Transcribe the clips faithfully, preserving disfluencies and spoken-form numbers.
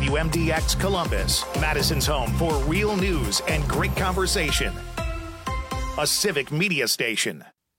W M D X Columbus, Madison's home for real news and great conversation. A Civic Media station.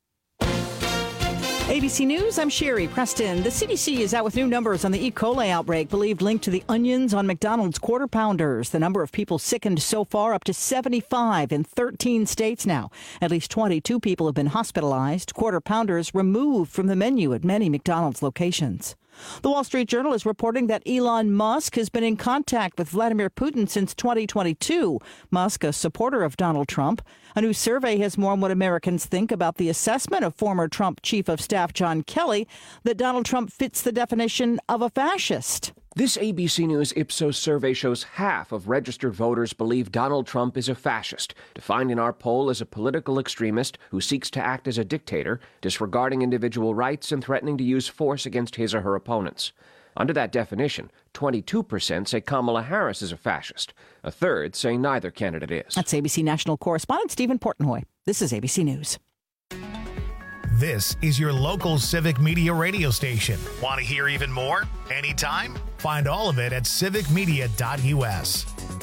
A B C News, I'm Sherry Preston. The C D C is out with new numbers on the E. coli outbreak, believed linked to the onions on McDonald's Quarter Pounders. The number of people sickened so far up to seventy-five in thirteen states now. At least twenty-two people have been hospitalized. Quarter Pounders removed from the menu at many McDonald's locations. The Wall Street Journal is reporting that Elon Musk has been in contact with Vladimir Putin since twenty twenty-two. Musk, a supporter of Donald Trump. A new survey has more on what Americans think about the assessment of former Trump Chief of Staff John Kelly that Donald Trump fits the definition of a fascist. This A B C News Ipsos survey shows half of registered voters believe Donald Trump is a fascist, defined in our poll as a political extremist who seeks to act as a dictator, disregarding individual rights and threatening to use force against his or her opponents. Under that definition, twenty-two percent say Kamala Harris is a fascist. A third say neither candidate is. That's A B C national correspondent Stephen Portnoy. This is A B C News. This is your local Civic Media radio station. Want to hear even more? Anytime? Find all of it at civic media dot u s.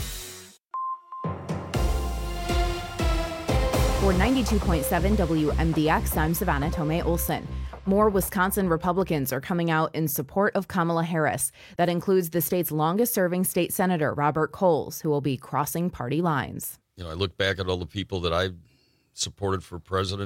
For ninety-two point seven W M D X, I'm Savannah Tomei Olson. More Wisconsin Republicans are coming out in support of Kamala Harris. That includes the state's longest-serving state senator, Robert Coles, who will be crossing party lines. You know, I look back at all the people that I've supported for president.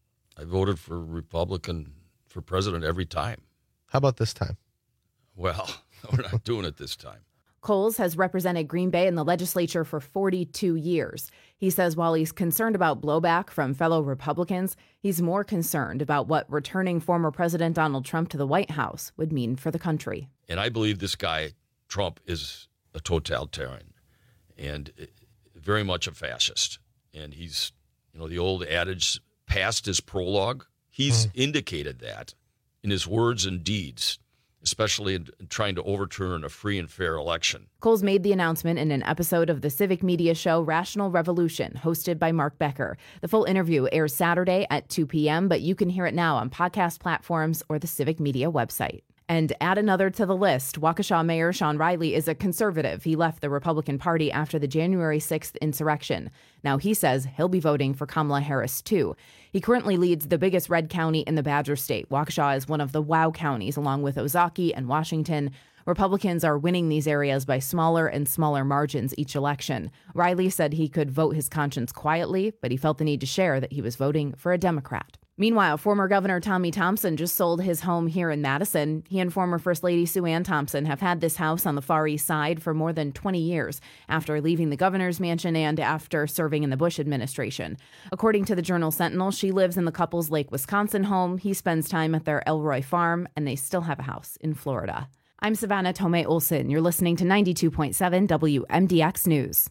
I voted for Republican for president every time. How about this time? Well, we're not doing it this time. Coles has represented Green Bay in the legislature for forty-two years. He says while he's concerned about blowback from fellow Republicans, he's more concerned about what returning former President Donald Trump to the White House would mean for the country. And I believe this guy, Trump, is a totalitarian and very much a fascist. And he's, you know, the old adage, past his prologue, he's mm. indicated that in his words and deeds, especially in trying to overturn a free and fair election. Coles made the announcement in an episode of the civic media show Rational Revolution, hosted by Mark Becker. The full interview airs Saturday at two p.m., but you can hear it now on podcast platforms or the Civic Media website. And add another to the list, Waukesha Mayor Sean Riley is a conservative. He left the Republican Party after the January sixth insurrection. Now he says he'll be voting for Kamala Harris, too. He currently leads the biggest red county in the Badger State. Waukesha is one of the WOW counties, along with Ozaukee and Washington. Republicans are winning these areas by smaller and smaller margins each election. Riley said he could vote his conscience quietly, but he felt the need to share that he was voting for a Democrat. Meanwhile, former Governor Tommy Thompson just sold his home here in Madison. He and former First Lady Sue Ann Thompson have had this house on the Far East Side for more than twenty years, after leaving the governor's mansion and after serving in the Bush administration. According to the Journal-Sentinel, she lives in the couple's Lake Wisconsin home. He spends time at their Elroy farm, and they still have a house in Florida. I'm Savannah Tomei Olson. You're listening to ninety-two point seven W M D X News.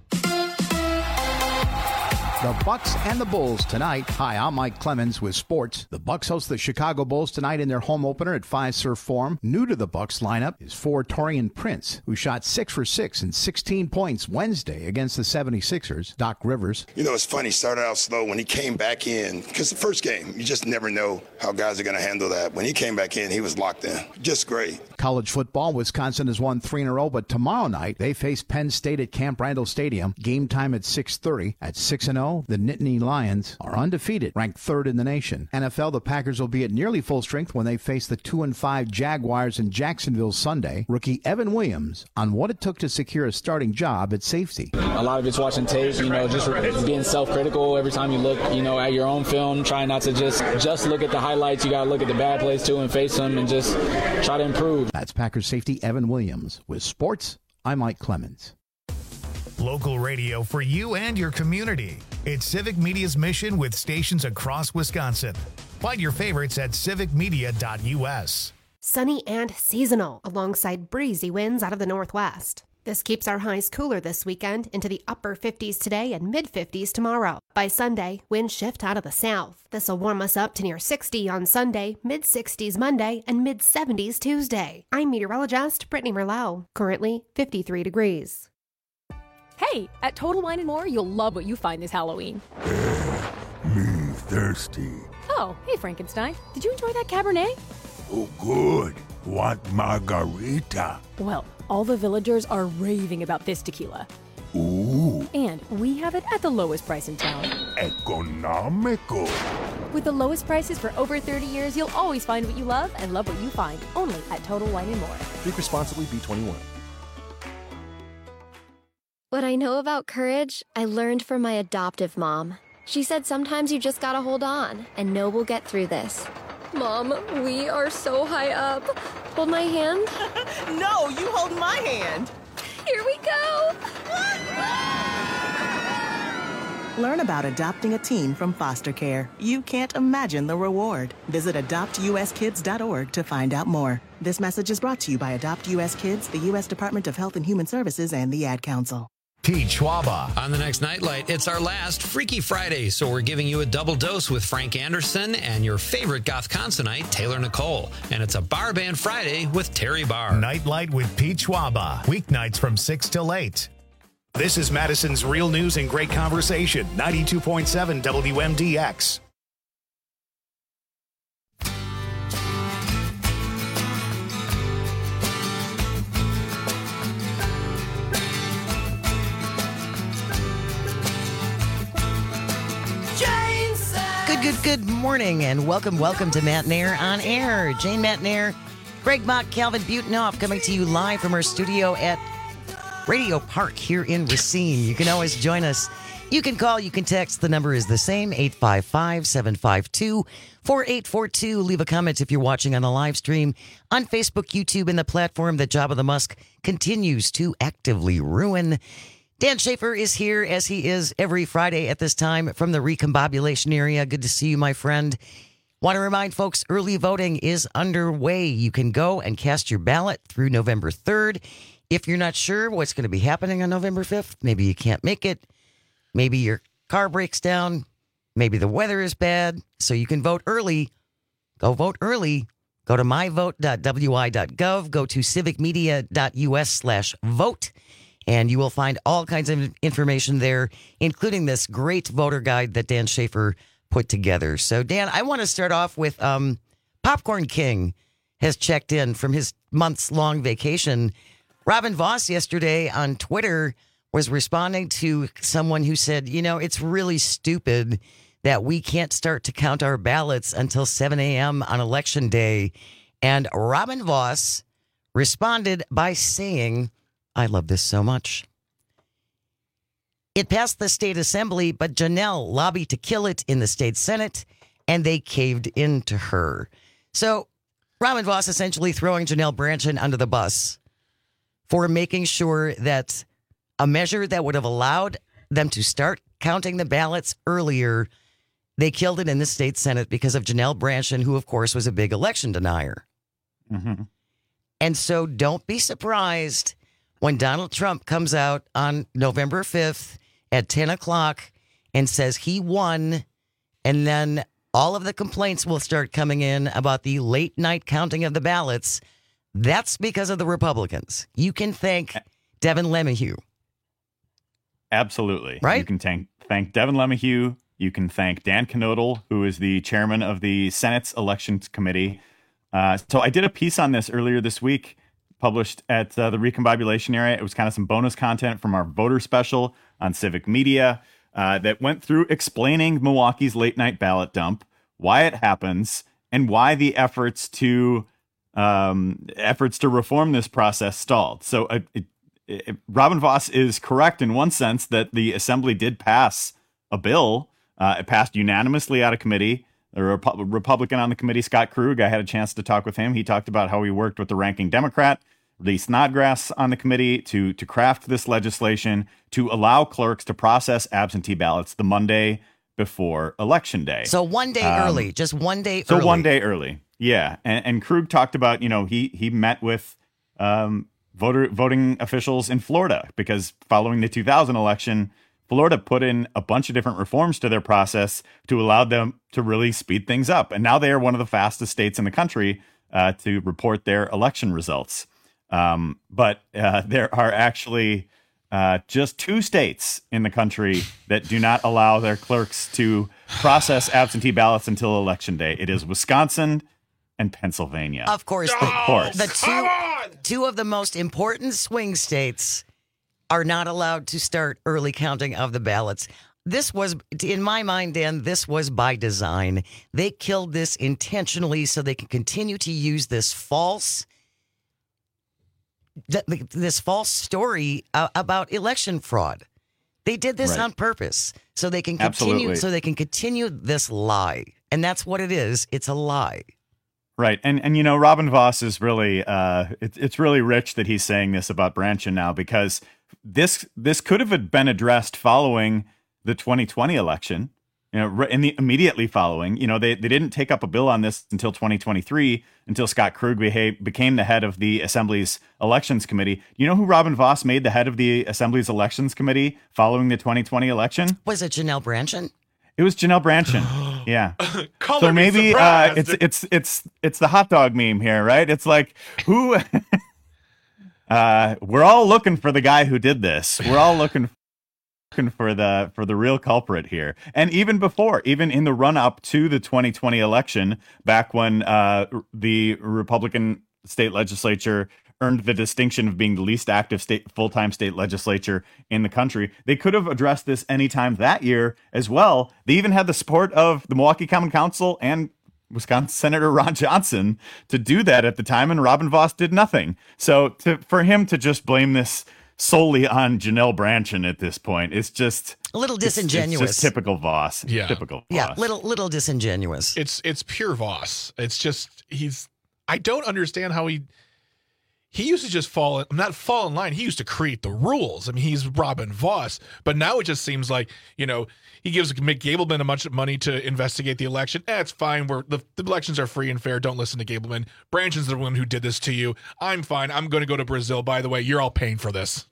The Bucks and the Bulls tonight. Hi, I'm Mike Clemens with sports. The Bucks host the Chicago Bulls tonight in their home opener at Fiserv Forum. New to the Bucks lineup is forward Torian Prince, who shot six for six and sixteen points Wednesday against the seventy-sixers. Doc Rivers. You know, it's funny. He started out slow when he came back in, because the first game, you just never know how guys are going to handle that. When he came back in, he was locked in. Just great. College football, Wisconsin has won three in a row, but tomorrow night they face Penn State at Camp Randall Stadium. Game time at six thirty. At six and oh, the Nittany Lions are undefeated, ranked third in the nation. N F L, the Packers will be at nearly full strength when they face the two and five Jaguars in Jacksonville Sunday. Rookie Evan Williams on what it took to secure a starting job at safety. A lot of it's watching tape, you know, just being self-critical every time you look, you know, at your own film. Try not to just just look at the highlights. You got to look at the bad plays too and face them and just try to improve. That's Packers safety Evan Williams. With sports, I'm Mike Clemens. Local radio for you and your community. It's Civic Media's mission with stations across Wisconsin. Find your favorites at civic media dot u s. Sunny and seasonal, alongside breezy winds out of the northwest. This keeps our highs cooler this weekend into the upper fifties today and mid-fifties tomorrow. By Sunday, winds shift out of the south. This will warm us up to near sixty on Sunday, mid-sixties Monday, and mid-seventies Tuesday. I'm meteorologist Brittany Merlot. Currently fifty-three degrees. Hey, at Total Wine and More, you'll love what you find this Halloween. Me thirsty. Oh, hey Frankenstein. Did you enjoy that Cabernet? Oh, good. Want margarita? Well, All the villagers are raving about this tequila. Ooh. And we have it at the lowest price in town. Economical. With the lowest prices for over thirty years, you'll always find what you love and love what you find. Only at Total Wine and More. Drink responsibly, B twenty-one. What I know about courage, I learned from my adoptive mom. She said sometimes you just gotta hold on and know we'll get through this. Mom, we are so high up. Hold my hand. No, you hold my hand. Here we go. Learn about adopting a teen from foster care. You can't imagine the reward. Visit adopt u s kids dot org to find out more. This message is brought to you by Adopt U S Kids, the U S Department of Health and Human Services, and the Ad Council. Pete Schwaba. On the next Nightlight, it's our last Freaky Friday, so we're giving you a double dose with Frank Anderson and your favorite goth consonite, Taylor Nicole. And it's a Bar Band Friday with Terry Barr. Nightlight with Pete Schwaba. Weeknights from six till eight. This is Madison's Real News and Great Conversation, ninety-two point seven W M D X. Good, good, good morning, and welcome, welcome to Matt Nair on Air. Jane Matt Nair, Greg Mock, Calvin Butenoff, coming to you live from our studio at Radio Park here in Racine. You can always join us. You can call, you can text. The number is the same, eight five five, seven five two, four eight four two. Leave a comment if you're watching on the live stream on Facebook, YouTube, and the platform that Jabba the Musk continues to actively ruin. Dan Schaefer is here, as he is every Friday at this time from the recombobulation area. Good to see you, my friend. Want to remind folks, early voting is underway. You can go and cast your ballot through November third. If you're not sure what's going to be happening on November fifth, maybe you can't make it, maybe your car breaks down, maybe the weather is bad, so you can vote early. Go vote early. Go to my vote dot w i dot gov. Go to civic media dot u s slash vote. And you will find all kinds of information there, including this great voter guide that Dan Schaefer put together. So, Dan, I want to start off with um, Popcorn King has checked in from his months-long vacation. Robin Voss yesterday on Twitter was responding to someone who said, you know, it's really stupid that we can't start to count our ballots until seven a.m. on Election Day. And Robin Voss responded by saying, I love this so much. It passed the state assembly, but Janelle lobbied to kill it in the state senate, and they caved into her. So Robin Voss essentially throwing Janelle Brandtjen under the bus for making sure that a measure that would have allowed them to start counting the ballots earlier, they killed it in the state senate because of Janelle Brandtjen, who, of course, was a big election denier. Mm-hmm. And so don't be surprised when Donald Trump comes out on November fifth at ten o'clock and says he won, and then all of the complaints will start coming in about the late night counting of the ballots. That's because of the Republicans. You can thank Devin LeMahieu. Absolutely. Right? You can thank, thank Devin LeMahieu. You can thank Dan Knodel, who is the chairman of the Senate's Elections Committee. Uh, so I did a piece on this earlier this week, published at uh, the Recombobulation area. It was kind of some bonus content from our voter special on Civic Media uh, that went through explaining Milwaukee's late night ballot dump, why it happens, and why the efforts to um, efforts to reform this process stalled. So uh, it, it, Robin Voss is correct in one sense that the assembly did pass a bill. Uh, it passed unanimously out of committee. The Rep- Republican on the committee, Scott Krug, I had a chance to talk with him. He talked about how he worked with the ranking Democrat, Lee Snodgrass, on the committee to, to craft this legislation to allow clerks to process absentee ballots the Monday before Election Day. So one day um, early, just one day so early. So one day early, yeah. And, and Krug talked about, you know, he he met with um, voter voting officials in Florida because following the two thousand election, Florida put in a bunch of different reforms to their process to allow them to really speed things up. And now they are one of the fastest states in the country uh, to report their election results. Um, but uh, there are actually uh, just two states in the country that do not allow their clerks to process absentee ballots until Election Day. It is Wisconsin and Pennsylvania. Of course. Oh, of course. The two, two of the most important swing states are not allowed to start early counting of the ballots. This was, in my mind, Dan, this was by design. They killed this intentionally so they can continue to use this false, this false story uh, about election fraud. They did this right. on purpose so they can continue, Absolutely. so they can continue this lie, and that's what it is. It's a lie. Right. And, and you know, Robin Vos is really, uh, it, it's really rich that he's saying this about Branchen now, because this this could have been addressed following the twenty twenty election, you know, in the immediately following. You know, they, they didn't take up a bill on this until twenty twenty-three, until Scott Krug behaved, became the head of the Assembly's Elections Committee. You know who Robin Vos made the head of the Assembly's Elections Committee following the twenty twenty election? Was it Janelle Branchen? It was Janelle Branchen. Yeah. Color so maybe uh, it's it's it's it's the hot dog meme here, right? It's like who uh, we're all looking for the guy who did this. We're all looking looking for the for the real culprit here. And even before, even in the run up to the twenty twenty election, back when uh, the Republican state legislature earned the distinction of being the least active state full-time state legislature in the country, they could have addressed this anytime that year as well. They even had the support of the Milwaukee Common Council and Wisconsin Senator Ron Johnson to do that at the time, and Robin Vos did nothing. So to, for him to just blame this solely on Janelle Branchen at this point, it's just a little disingenuous. It's, it's just typical Vos. Yeah. Typical Vos. Yeah, little little disingenuous. It's it's pure Vos. It's just he's I don't understand how he He used to just fall, not fall in line. He used to create the rules. I mean, he's Robin Vos, but now it just seems like, you know, he gives Mick Gableman a bunch of money to investigate the election. Eh, it's fine. We're, the, the elections are free and fair. Don't listen to Gableman. Branchen's the one who did this to you. I'm fine. I'm going to go to Brazil. By the way, you're all paying for this.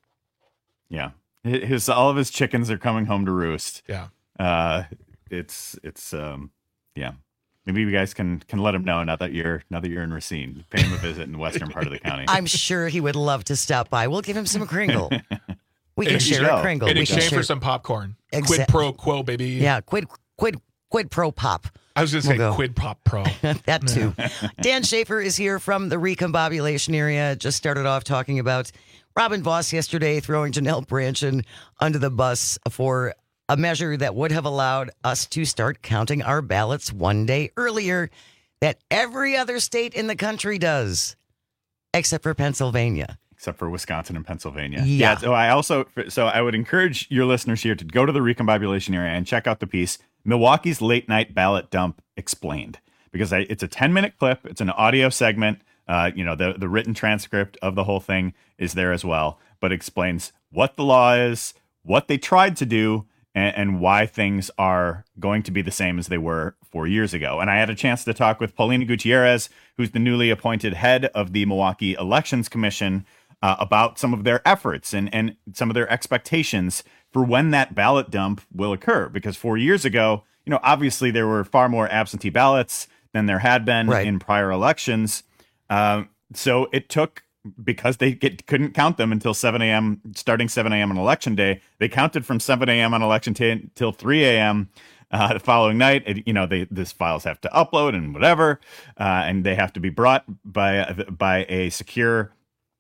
Yeah. His, all of his chickens are coming home to roost. Yeah. Uh, it's, it's, um, yeah. Maybe you guys can can let him know now that you're now that you're in Racine. Pay him a visit in the western part of the county. I'm sure he would love to stop by. We'll give him some Kringle. We can In share go. a Kringle. In We exchange can share- for some popcorn. Exa- Quid pro quo, baby. Yeah, quid quid quid pro pop. I was going to say We'll go. quid pop pro. That too. Dan Schaefer is here from the recombobulation area. Just started off talking about Robin Vos yesterday throwing Janelle Branchen under the bus for a measure that would have allowed us to start counting our ballots one day earlier that every other state in the country does, except for Pennsylvania. Except for Wisconsin and Pennsylvania. Yeah. So I also, so I would encourage your listeners here to go to the recombobulation area and check out the piece, Milwaukee's Late Night Ballot Dump Explained, because I, it's a ten minute clip. It's an audio segment. Uh, you know, the, the written transcript of the whole thing is there as well, but explains what the law is, what they tried to do, and, and why things are going to be the same as they were four years ago. And I had a chance to talk with Paulina Gutierrez, who's the newly appointed head of the Milwaukee Elections Commission, uh, about some of their efforts and, and some of their expectations for when that ballot dump will occur. Because four years ago, you know, obviously there were far more absentee ballots than there had been Right. in prior elections. Uh, so it took, because they get, couldn't count them until seven a.m., starting seven a.m. on election day, they counted from seven a.m. on election day until three a.m. Uh, the following night. It, you know, they these files have to upload and whatever, uh, and they have to be brought by by a secure.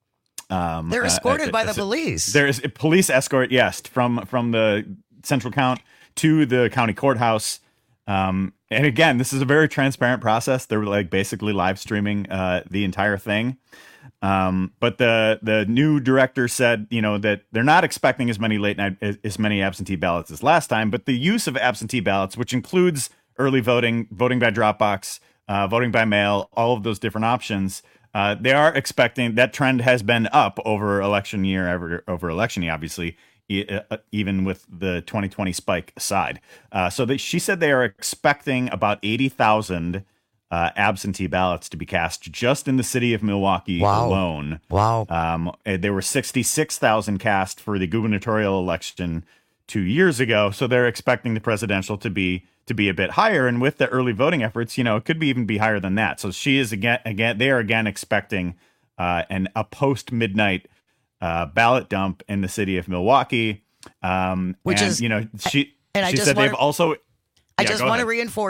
Um, They're escorted uh, by uh, the police. There is a police escort, yes, from from the central count to the county courthouse. Um, and again, this is a very transparent process. They're like basically live streaming uh, the entire thing. Um, but the the new director said, you know, that they're not expecting as many late night as, as many absentee ballots as last time, but the use of absentee ballots, which includes early voting, voting by drop box, uh, voting by mail, all of those different options, uh, they are expecting that trend has been up over election year, over, over election year, obviously, e- uh, even with the twenty twenty spike aside. Uh, so they, she said they are expecting about eighty thousand Uh, absentee ballots to be cast just in the city of Milwaukee Wow. alone. Wow. Um, there were sixty-six thousand cast for the gubernatorial election two years ago. So they're expecting the presidential to be to be a bit higher. And with the early voting efforts, you know, it could be even be higher than that. So she is again, again, they are again expecting uh, an a post midnight uh, ballot dump in the city of Milwaukee. Um, Which and, is, you know, she and I she just said wanna, they've also. I Yeah, just go want to ahead. reinforce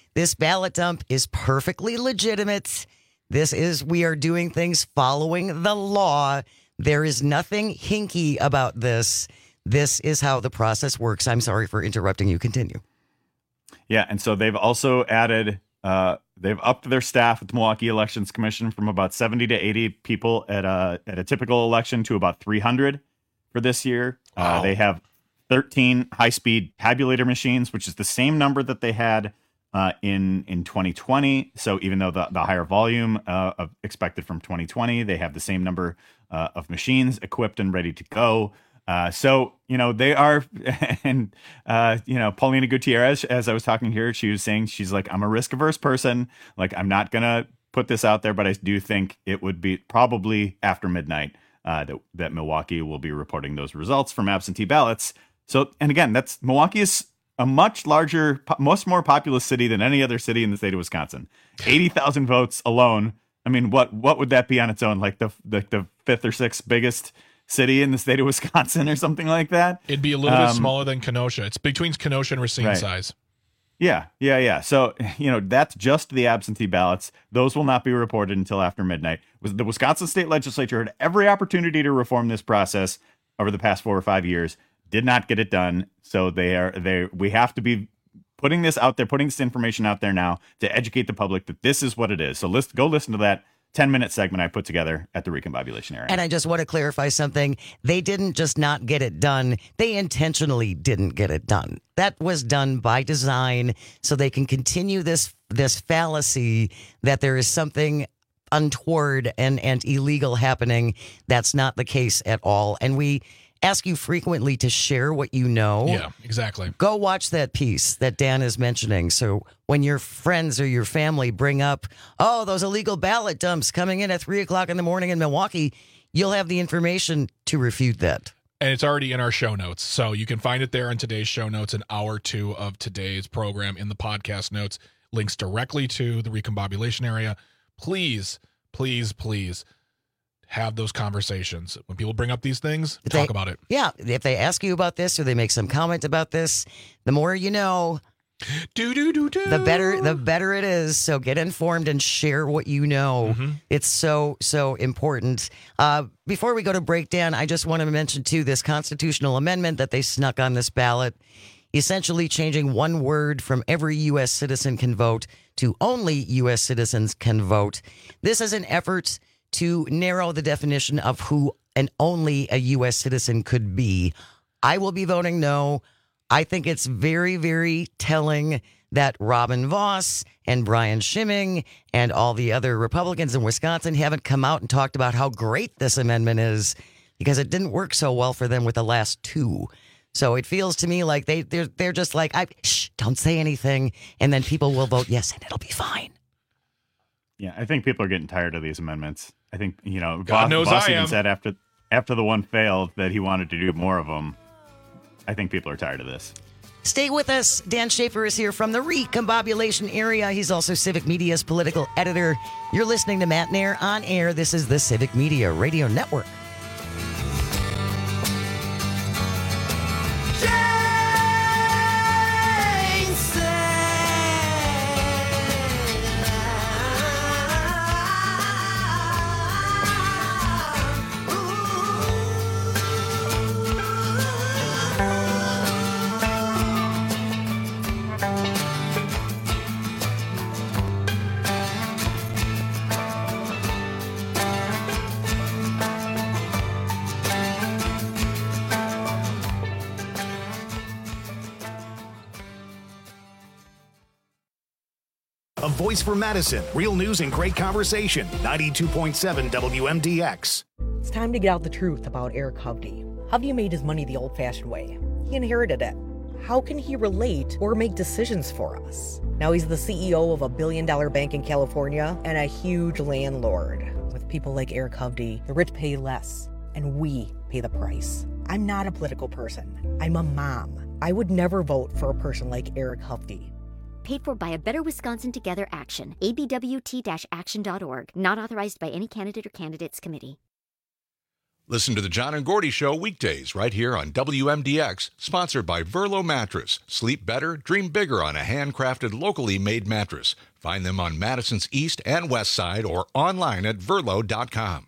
This ballot dump is perfectly legitimate. This is, we are doing things following the law. There is nothing hinky about this. This is how the process works. I'm sorry for interrupting you. Continue. Yeah, and so they've also added, uh, they've upped their staff at the Milwaukee Elections Commission from about seventy to eighty people at a, at a typical election to about three hundred for this year. Wow. Uh, they have thirteen high-speed tabulator machines, which is the same number that they had uh, in in twenty twenty. So even though the, the higher volume uh, of expected from twenty twenty, they have the same number uh, of machines equipped and ready to go. Uh, so, you know, they are, and, uh, you know, Paulina Gutierrez, as I was talking here, she was saying, she's like, I'm a risk averse person. Like, I'm not going to put this out there, but I do think it would be probably after midnight uh, that, that Milwaukee will be reporting those results from absentee ballots. So, and again, that's Milwaukee is a much larger, much more populous city than any other city in the state of Wisconsin. eighty thousand votes alone. I mean, what, what would that be on its own? Like the, the, the fifth or sixth biggest city in the state of Wisconsin or something like that. It'd be a little um, bit smaller than Kenosha. It's between Kenosha and Racine right. size. Yeah, yeah, yeah. So, you know, that's just the absentee ballots. Those will not be reported until after midnight. The Wisconsin state legislature had every opportunity to reform this process over the past four or five years, did not get it done. So they are they we have to be putting this out there, putting this information out there now to educate the public that this is what it is. So let's go listen to that ten minute segment I put together at the recombobulation area. And I just want to clarify something. They didn't just not get it done. They intentionally didn't get it done. That was done by design so they can continue this this fallacy that there is something untoward and, and illegal happening. That's not the case at all. And we ask you frequently to share what you know. Yeah, exactly. Go watch that piece that Dan is mentioning. So when your friends or your family bring up, oh, those illegal ballot dumps coming in at three o'clock in the morning in Milwaukee, you'll have the information to refute that. And it's already in our show notes. So you can find it there in today's show notes, an hour two of today's program in the podcast notes, links directly to the recombobulation area. Please, please, please have those conversations. When people bring up these things, If talk they- about it. Yeah, if they ask you about this or they make some comment about this, the more you know, do do do do. the better the better it is. So get informed and share what you know. Mm-hmm. It's so so important. Uh, before we go to break, Dan, I just want to mention too this constitutional amendment that they snuck on this ballot, essentially changing one word from every U S citizen can vote to only U S citizens can vote. This is an effort to narrow the definition of who and only a U S citizen could be. I will be voting no. I think it's very, very telling that Robin Vos and Brian Schimming and all the other Republicans in Wisconsin haven't come out and talked about how great this amendment is because it didn't work so well for them with the last two. So it feels to me like they, they're, they're just like, I, shh, don't say anything. And then people will vote yes, and it'll be fine. Yeah, I think people are getting tired of these amendments. I think, you know, God Voss, knows Voss I even am. said after after the one failed that he wanted to do more of them. I think people are tired of this. Stay with us. Dan Schaefer is here from the recombobulation area. He's also Civic Media's political editor. You're listening to Matt Nair on air. This is the Civic Media Radio Network. A voice for Madison. Real news and great conversation. ninety-two point seven W M D X. It's time to get out the truth about Eric Hovde. Hovde made his money the old-fashioned way. He inherited it. How can he relate or make decisions for us? Now he's the C E O of a billion-dollar bank in California and a huge landlord. With people like Eric Hovde, the rich pay less, and we pay the price. I'm not a political person. I'm a mom. I would never vote for a person like Eric Hovde. Paid for by a Better Wisconsin Together Action. A B W T action dot org. Not authorized by any candidate or candidates committee. Listen to the John and Gordy Show weekdays right here on W M D X, sponsored by Verlo Mattress. Sleep better, dream bigger on a handcrafted, locally made mattress. Find them on Madison's East and West Side or online at verlo dot com.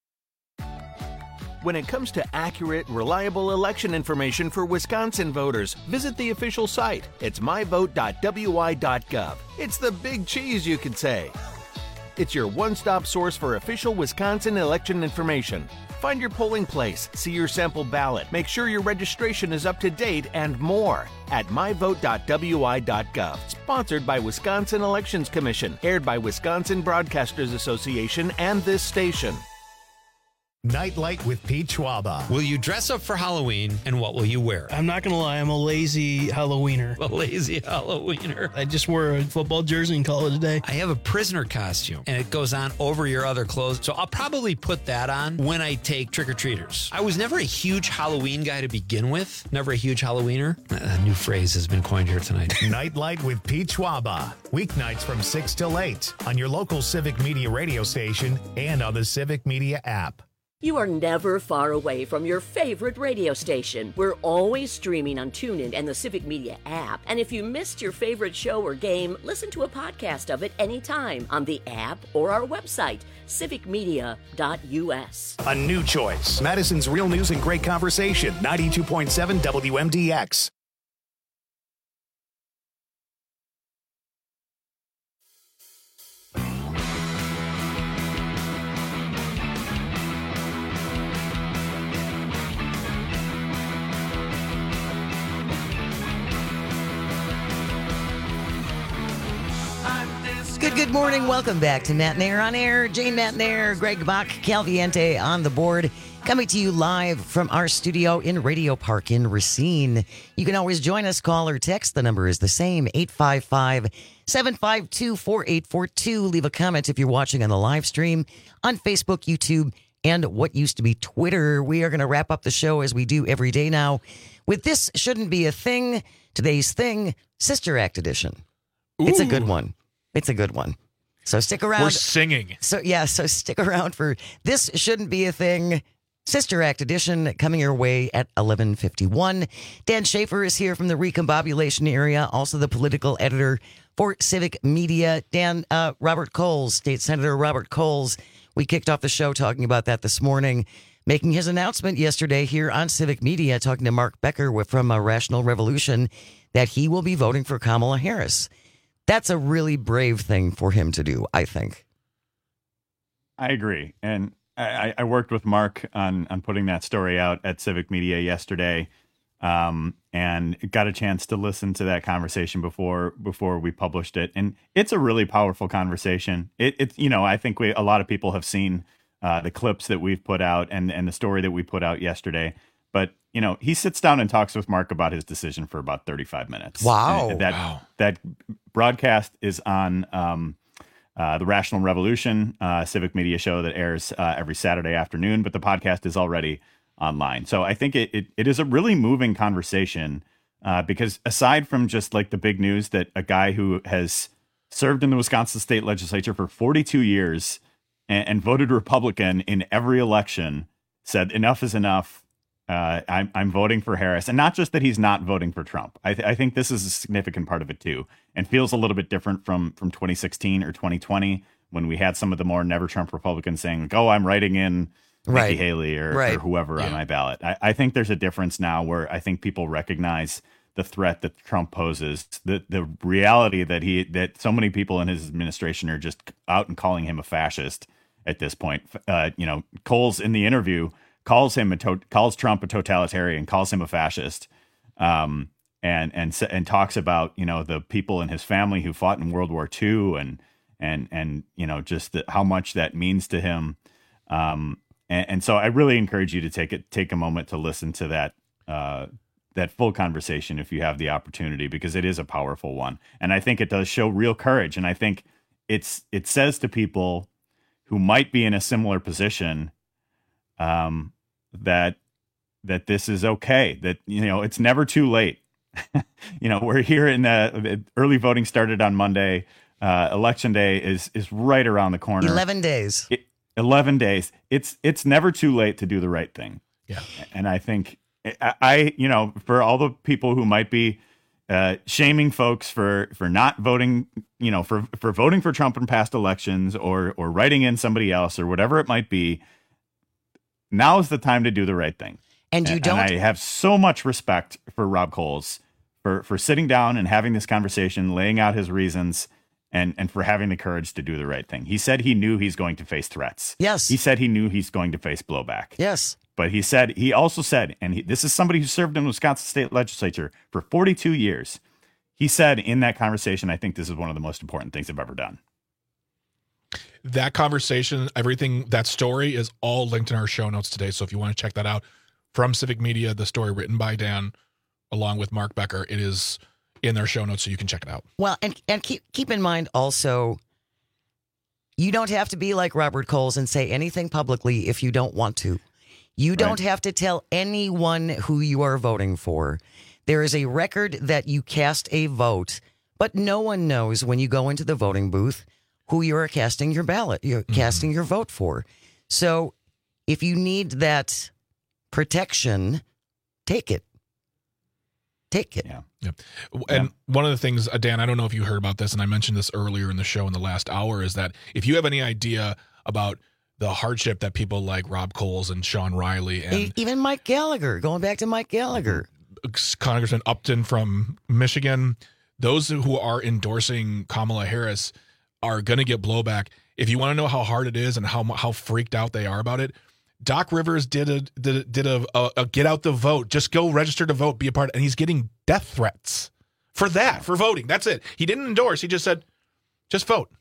When it comes to accurate, reliable election information for Wisconsin voters, visit the official site. It's my vote dot w i dot gov. It's the big cheese, you could say. It's your one-stop source for official Wisconsin election information. Find your polling place, see your sample ballot, make sure your registration is up to date, and more at my vote dot w i dot gov. Sponsored by Wisconsin Elections Commission, aired by Wisconsin Broadcasters Association and this station. Nightlight with Pete Schwaba. Will you dress up for Halloween, and what will you wear? I'm not going to lie, I'm a lazy Halloweener. A lazy Halloweener. I just wore a football jersey and call it a day. I have a prisoner costume, and it goes on over your other clothes, so I'll probably put that on when I take trick-or-treaters. I was never a huge Halloween guy to begin with. Never a huge Halloweener. A new phrase has been coined here tonight. Nightlight with Pete Schwaba. Weeknights from six till eight on your local Civic Media radio station and on the Civic Media app. You are never far away from your favorite radio station. We're always streaming on TuneIn and the Civic Media app. And if you missed your favorite show or game, listen to a podcast of it anytime on the app or our website, civic media dot u s. A new choice. Madison's Real News and Great Conversation, ninety-two point seven W M D X. Good, good morning. Welcome back to Matt Nair on Air. Jane Matt Nair, Greg Bach, Calviente on the board. Coming to you live from our studio in Radio Park in Racine. You can always join us, call or text. The number is the same, eight five five, seven five two, four eight four two. Leave a comment if you're watching on the live stream on Facebook, YouTube, and what used to be Twitter. We are going to wrap up the show as we do every day now with This Shouldn't Be a Thing. Today's thing, Sister Act edition. Ooh. It's a good one. It's a good one. So stick around. We're singing. So, yeah, so stick around for This Shouldn't Be a Thing, Sister Act edition, coming your way at eleven fifty-one. Dan Schaefer is here from the Recombobulation area, also the political editor for Civic Media. Dan, uh, Robert Coles, State Senator Robert Coles, we kicked off the show talking about that this morning, making his announcement yesterday here on Civic Media, talking to Mark Becker from uh, Rational Revolution, that he will be voting for Kamala Harris. That's a really brave thing for him to do, I think. I agree. And I, I worked with Mark on, on putting that story out at Civic Media yesterday, um, and got a chance to listen to that conversation before before we published it. And it's a really powerful conversation. It, it's, you know, I think we a lot of people have seen uh, the clips that we've put out and, and the story that we put out yesterday. But, you know, he sits down and talks with Mark about his decision for about thirty-five minutes. Wow. And that, wow. that broadcast is on um, uh, the Rational Revolution uh, Civic Media show that airs uh, every Saturday afternoon, but the podcast is already online. So I think it, it, it is a really moving conversation uh, because aside from just like the big news that a guy who has served in the Wisconsin state legislature for forty-two years and, and voted Republican in every election said enough is enough. Uh, I'm, I'm voting for Harris. And not just that he's not voting for Trump. I, th- I think this is a significant part of it, too, and feels a little bit different from, from twenty sixteen or twenty twenty when we had some of the more never Trump Republicans saying, like, oh, I'm writing in right. Nikki Haley or, right. or whoever yeah. on my ballot. I, I think there's a difference now where I think people recognize the threat that Trump poses, the the reality that he that so many people in his administration are just out and calling him a fascist at this point. Uh, you know, Coles in the interview calls him a to- calls Trump a totalitarian, calls him a fascist, um, and and and talks about, you know, the people in his family who fought in World War Two and and and you know, just the, how much that means to him. Um, and, and so I really encourage you to take it take a moment to listen to that uh, that full conversation if you have the opportunity, because it is a powerful one, and I think it does show real courage. And I think it's it says to people who might be in a similar position, um, that that this is okay, that, you know, it's never too late. You know, we're here in the early voting started on Monday. Uh, election day is is right around the corner. eleven days. It, eleven days. It's it's never too late to do the right thing. Yeah. And I think I, I you know, for all the people who might be uh, shaming folks for for not voting, you know, for for voting for Trump in past elections or or writing in somebody else or whatever it might be, now is the time to do the right thing. And you and, don't. And I have so much respect for Rob Coles for for sitting down and having this conversation, laying out his reasons, and and for having the courage to do the right thing. He said he knew he's going to face threats. Yes. He said he knew he's going to face blowback. Yes. But he said, he also said, and he, this is somebody who served in the Wisconsin State Legislature for forty-two years. He said in that conversation, I think this is one of the most important things I've ever done. That conversation, everything, that story is all linked in our show notes today. So if you want to check that out from Civic Media, the story written by Dan, along with Mark Becker, it is in their show notes so you can check it out. Well, and, and keep, keep in mind also, you don't have to be like Robert Coles and say anything publicly if you don't want to. You don't right. have to tell anyone who you are voting for. There is a record that you cast a vote, but no one knows when you go into the voting booth who you are casting your ballot, you're mm-hmm. casting your vote for. So if you need that protection, take it. Take it. Yeah. Yeah. And yeah. one of the things, uh, Dan, I don't know if you heard about this, and I mentioned this earlier in the show in the last hour, is that if you have any idea about the hardship that people like Rob Coles and Sean Riley and even Mike Gallagher, going back to Mike Gallagher, Congressman Upton from Michigan, those who are endorsing Kamala Harris are going to get blowback. If you want to know how hard it is and how how freaked out they are about it, Doc Rivers did a did, did a, a, a get out the vote, just go register to vote, be a part, and he's getting death threats for that, for voting. That's it. He didn't endorse. He just said, just vote.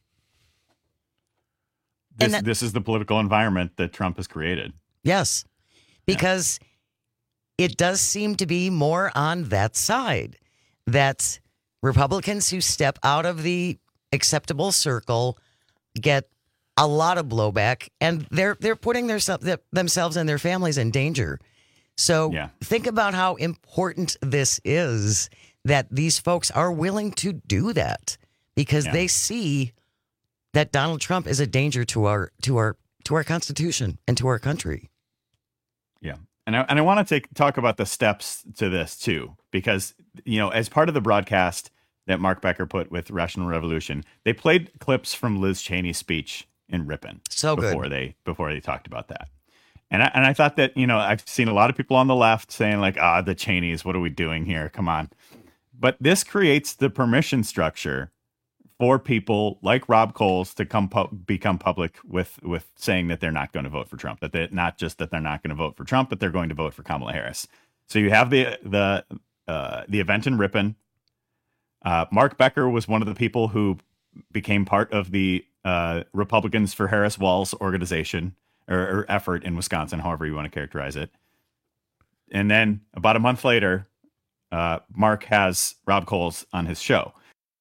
This, that, this is the political environment that Trump has created. Yes, because yeah. it does seem to be more on that side, that Republicans who step out of the acceptable circle get a lot of blowback, and they're they're putting their, themselves and their families in danger. So yeah. think about how important this is, that these folks are willing to do that because yeah. they see that Donald Trump is a danger to our to our to our Constitution and to our country. Yeah, and I and I want to take talk about the steps to this too, because you know, as part of the broadcast that Mark Becker put with Rational Revolution, they played clips from Liz Cheney's speech in Ripon. So good. before they before they talked about that, and I and I thought that, you know, I've seen a lot of people on the left saying like, ah, the Cheneys, what are we doing here? Come on, but this creates the permission structure for people like Rob Coles to come pu- become public with with saying that they're not going to vote for Trump, that they not just that they're not going to vote for Trump, but they're going to vote for Kamala Harris. So you have the the uh, the event in Ripon. Uh, Mark Becker was one of the people who became part of the uh, Republicans for Harris Walz organization or, or effort in Wisconsin, however you want to characterize it. And then about a month later, uh, Mark has Rob Coles on his show.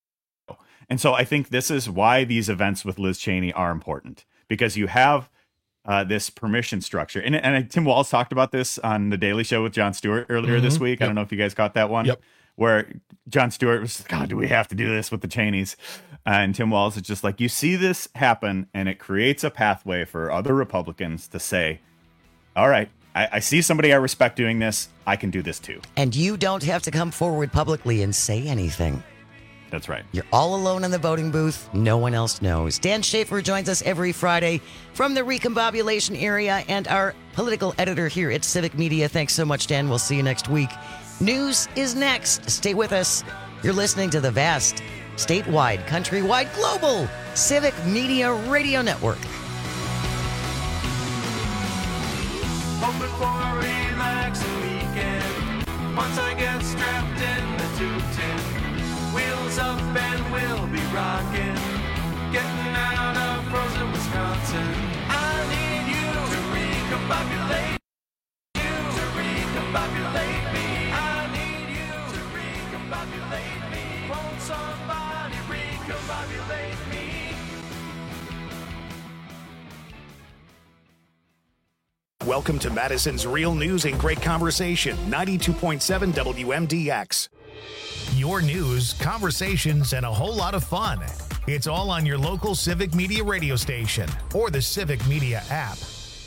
And so I think this is why these events with Liz Cheney are important, because you have uh, this permission structure. And, and Tim Walz talked about this on The Daily Show with Jon Stewart earlier mm-hmm. this week. Yep. I don't know if you guys caught that one, yep. where Jon Stewart was, God, do we have to do this with the Cheneys? Uh, and Tim Walz is just like, you see this happen, and it creates a pathway for other Republicans to say, all right, I, I see somebody I respect doing this. I can do this too. And you don't have to come forward publicly and say anything. That's right. You're all alone in the voting booth. No one else knows. Dan Schaefer joins us every Friday from the Recombobulation area and our political editor here at Civic Media. Thanks so much, Dan. We'll see you next week. News is next. Stay with us. You're listening to the vast, statewide, countrywide, global Civic Media Radio Network. Home before a relaxing weekend. Once I get strapped in the two ten. Wheels up and we'll be rocking, getting out of frozen Wisconsin. I need you to recombobulate, you to recombobulate me. I need you to recombobulate me. Won't somebody recombobulate me? Welcome to Madison's Real News and Great Conversation, ninety-two point seven W M D X. Your news, conversations, and a whole lot of fun. It's all on your local Civic Media radio station or the Civic Media app.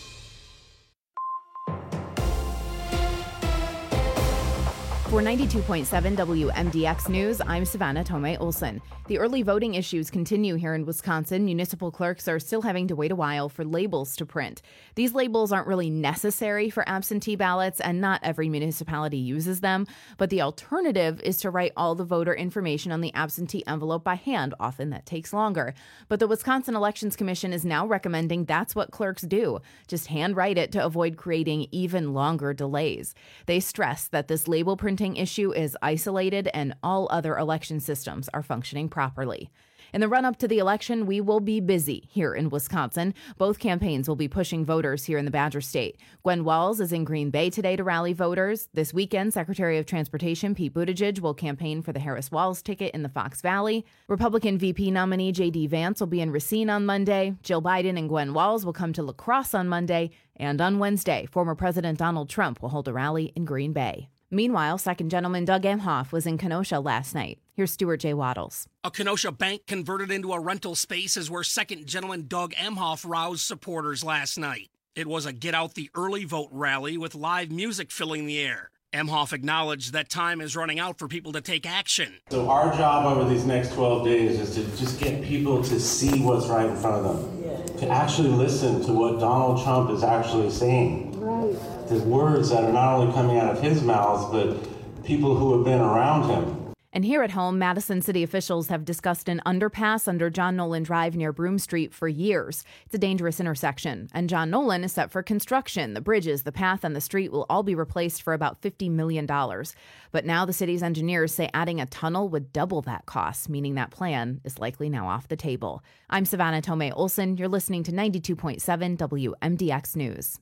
For ninety-two point seven W M D X News, I'm Savannah Tomei Olson. The early voting issues continue here in Wisconsin. Municipal clerks are still having to wait a while for labels to print. These labels aren't really necessary for absentee ballots, and not every municipality uses them. But the alternative is to write all the voter information on the absentee envelope by hand. Often that takes longer. But the Wisconsin Elections Commission is now recommending that's what clerks do. Just handwrite it to avoid creating even longer delays. They stress that this label printing issue is isolated and all other election systems are functioning properly. In the run-up to the election, we will be busy here in Wisconsin. Both campaigns will be pushing voters here in the Badger State. Gwen Walz is in Green Bay today to rally voters. This weekend, Secretary of Transportation Pete Buttigieg will campaign for the Harris-Walz ticket in the Fox Valley. Republican V P nominee J D Vance will be in Racine on Monday. Jill Biden and Gwen Walz will come to La Crosse on Monday. And on Wednesday, former President Donald Trump will hold a rally in Green Bay. Meanwhile, Second Gentleman Doug Emhoff was in Kenosha last night. Here's Stuart J. Waddles. A Kenosha bank converted into a rental space is where Second Gentleman Doug Emhoff roused supporters last night. It was a Get Out the Early Vote rally with live music filling the air. Emhoff acknowledged that time is running out for people to take action. So our job over these next twelve days is to just get people to see what's right in front of them, yeah. To actually listen to what Donald Trump is actually saying. Right. The words that are not only coming out of his mouth, but people who have been around him. And here at home, Madison city officials have discussed an underpass under John Nolan Drive near Broome Street for years. It's a dangerous intersection, and John Nolan is set for construction. The bridges, the path, and the street will all be replaced for about fifty million dollars. But now the city's engineers say adding a tunnel would double that cost, meaning that plan is likely now off the table. I'm Savannah Tomei Olson. You're listening to ninety-two point seven W M D X News.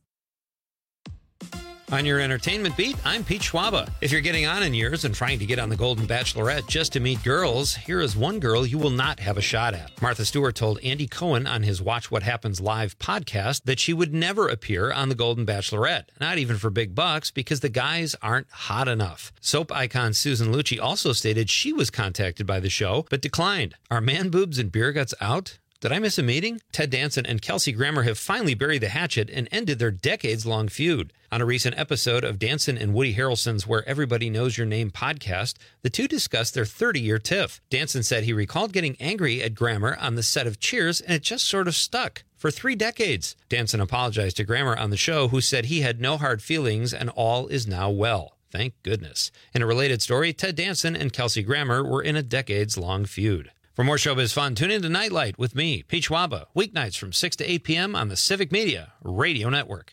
On your entertainment beat, I'm Pete Schwaba. If you're getting on in years and trying to get on the Golden Bachelorette just to meet girls, here is one girl you will not have a shot at. Martha Stewart told Andy Cohen on his Watch What Happens Live podcast that she would never appear on the Golden Bachelorette, not even for big bucks, because the guys aren't hot enough. Soap icon Susan Lucci also stated she was contacted by the show, but declined. Are man boobs and beer guts out? Did I miss a meeting? Ted Danson and Kelsey Grammer have finally buried the hatchet and ended their decades-long feud. On a recent episode of Danson and Woody Harrelson's Where Everybody Knows Your Name podcast, the two discussed their thirty-year tiff. Danson said he recalled getting angry at Grammer on the set of Cheers, and it just sort of stuck. For three decades. Danson apologized to Grammer on the show, who said he had no hard feelings and all is now well. Thank goodness. In a related story, Ted Danson and Kelsey Grammer were in a decades-long feud. For more showbiz fun, tune in to Nightlight with me, Pete Schwaba, weeknights from six to eight p.m. on the Civic Media Radio Network.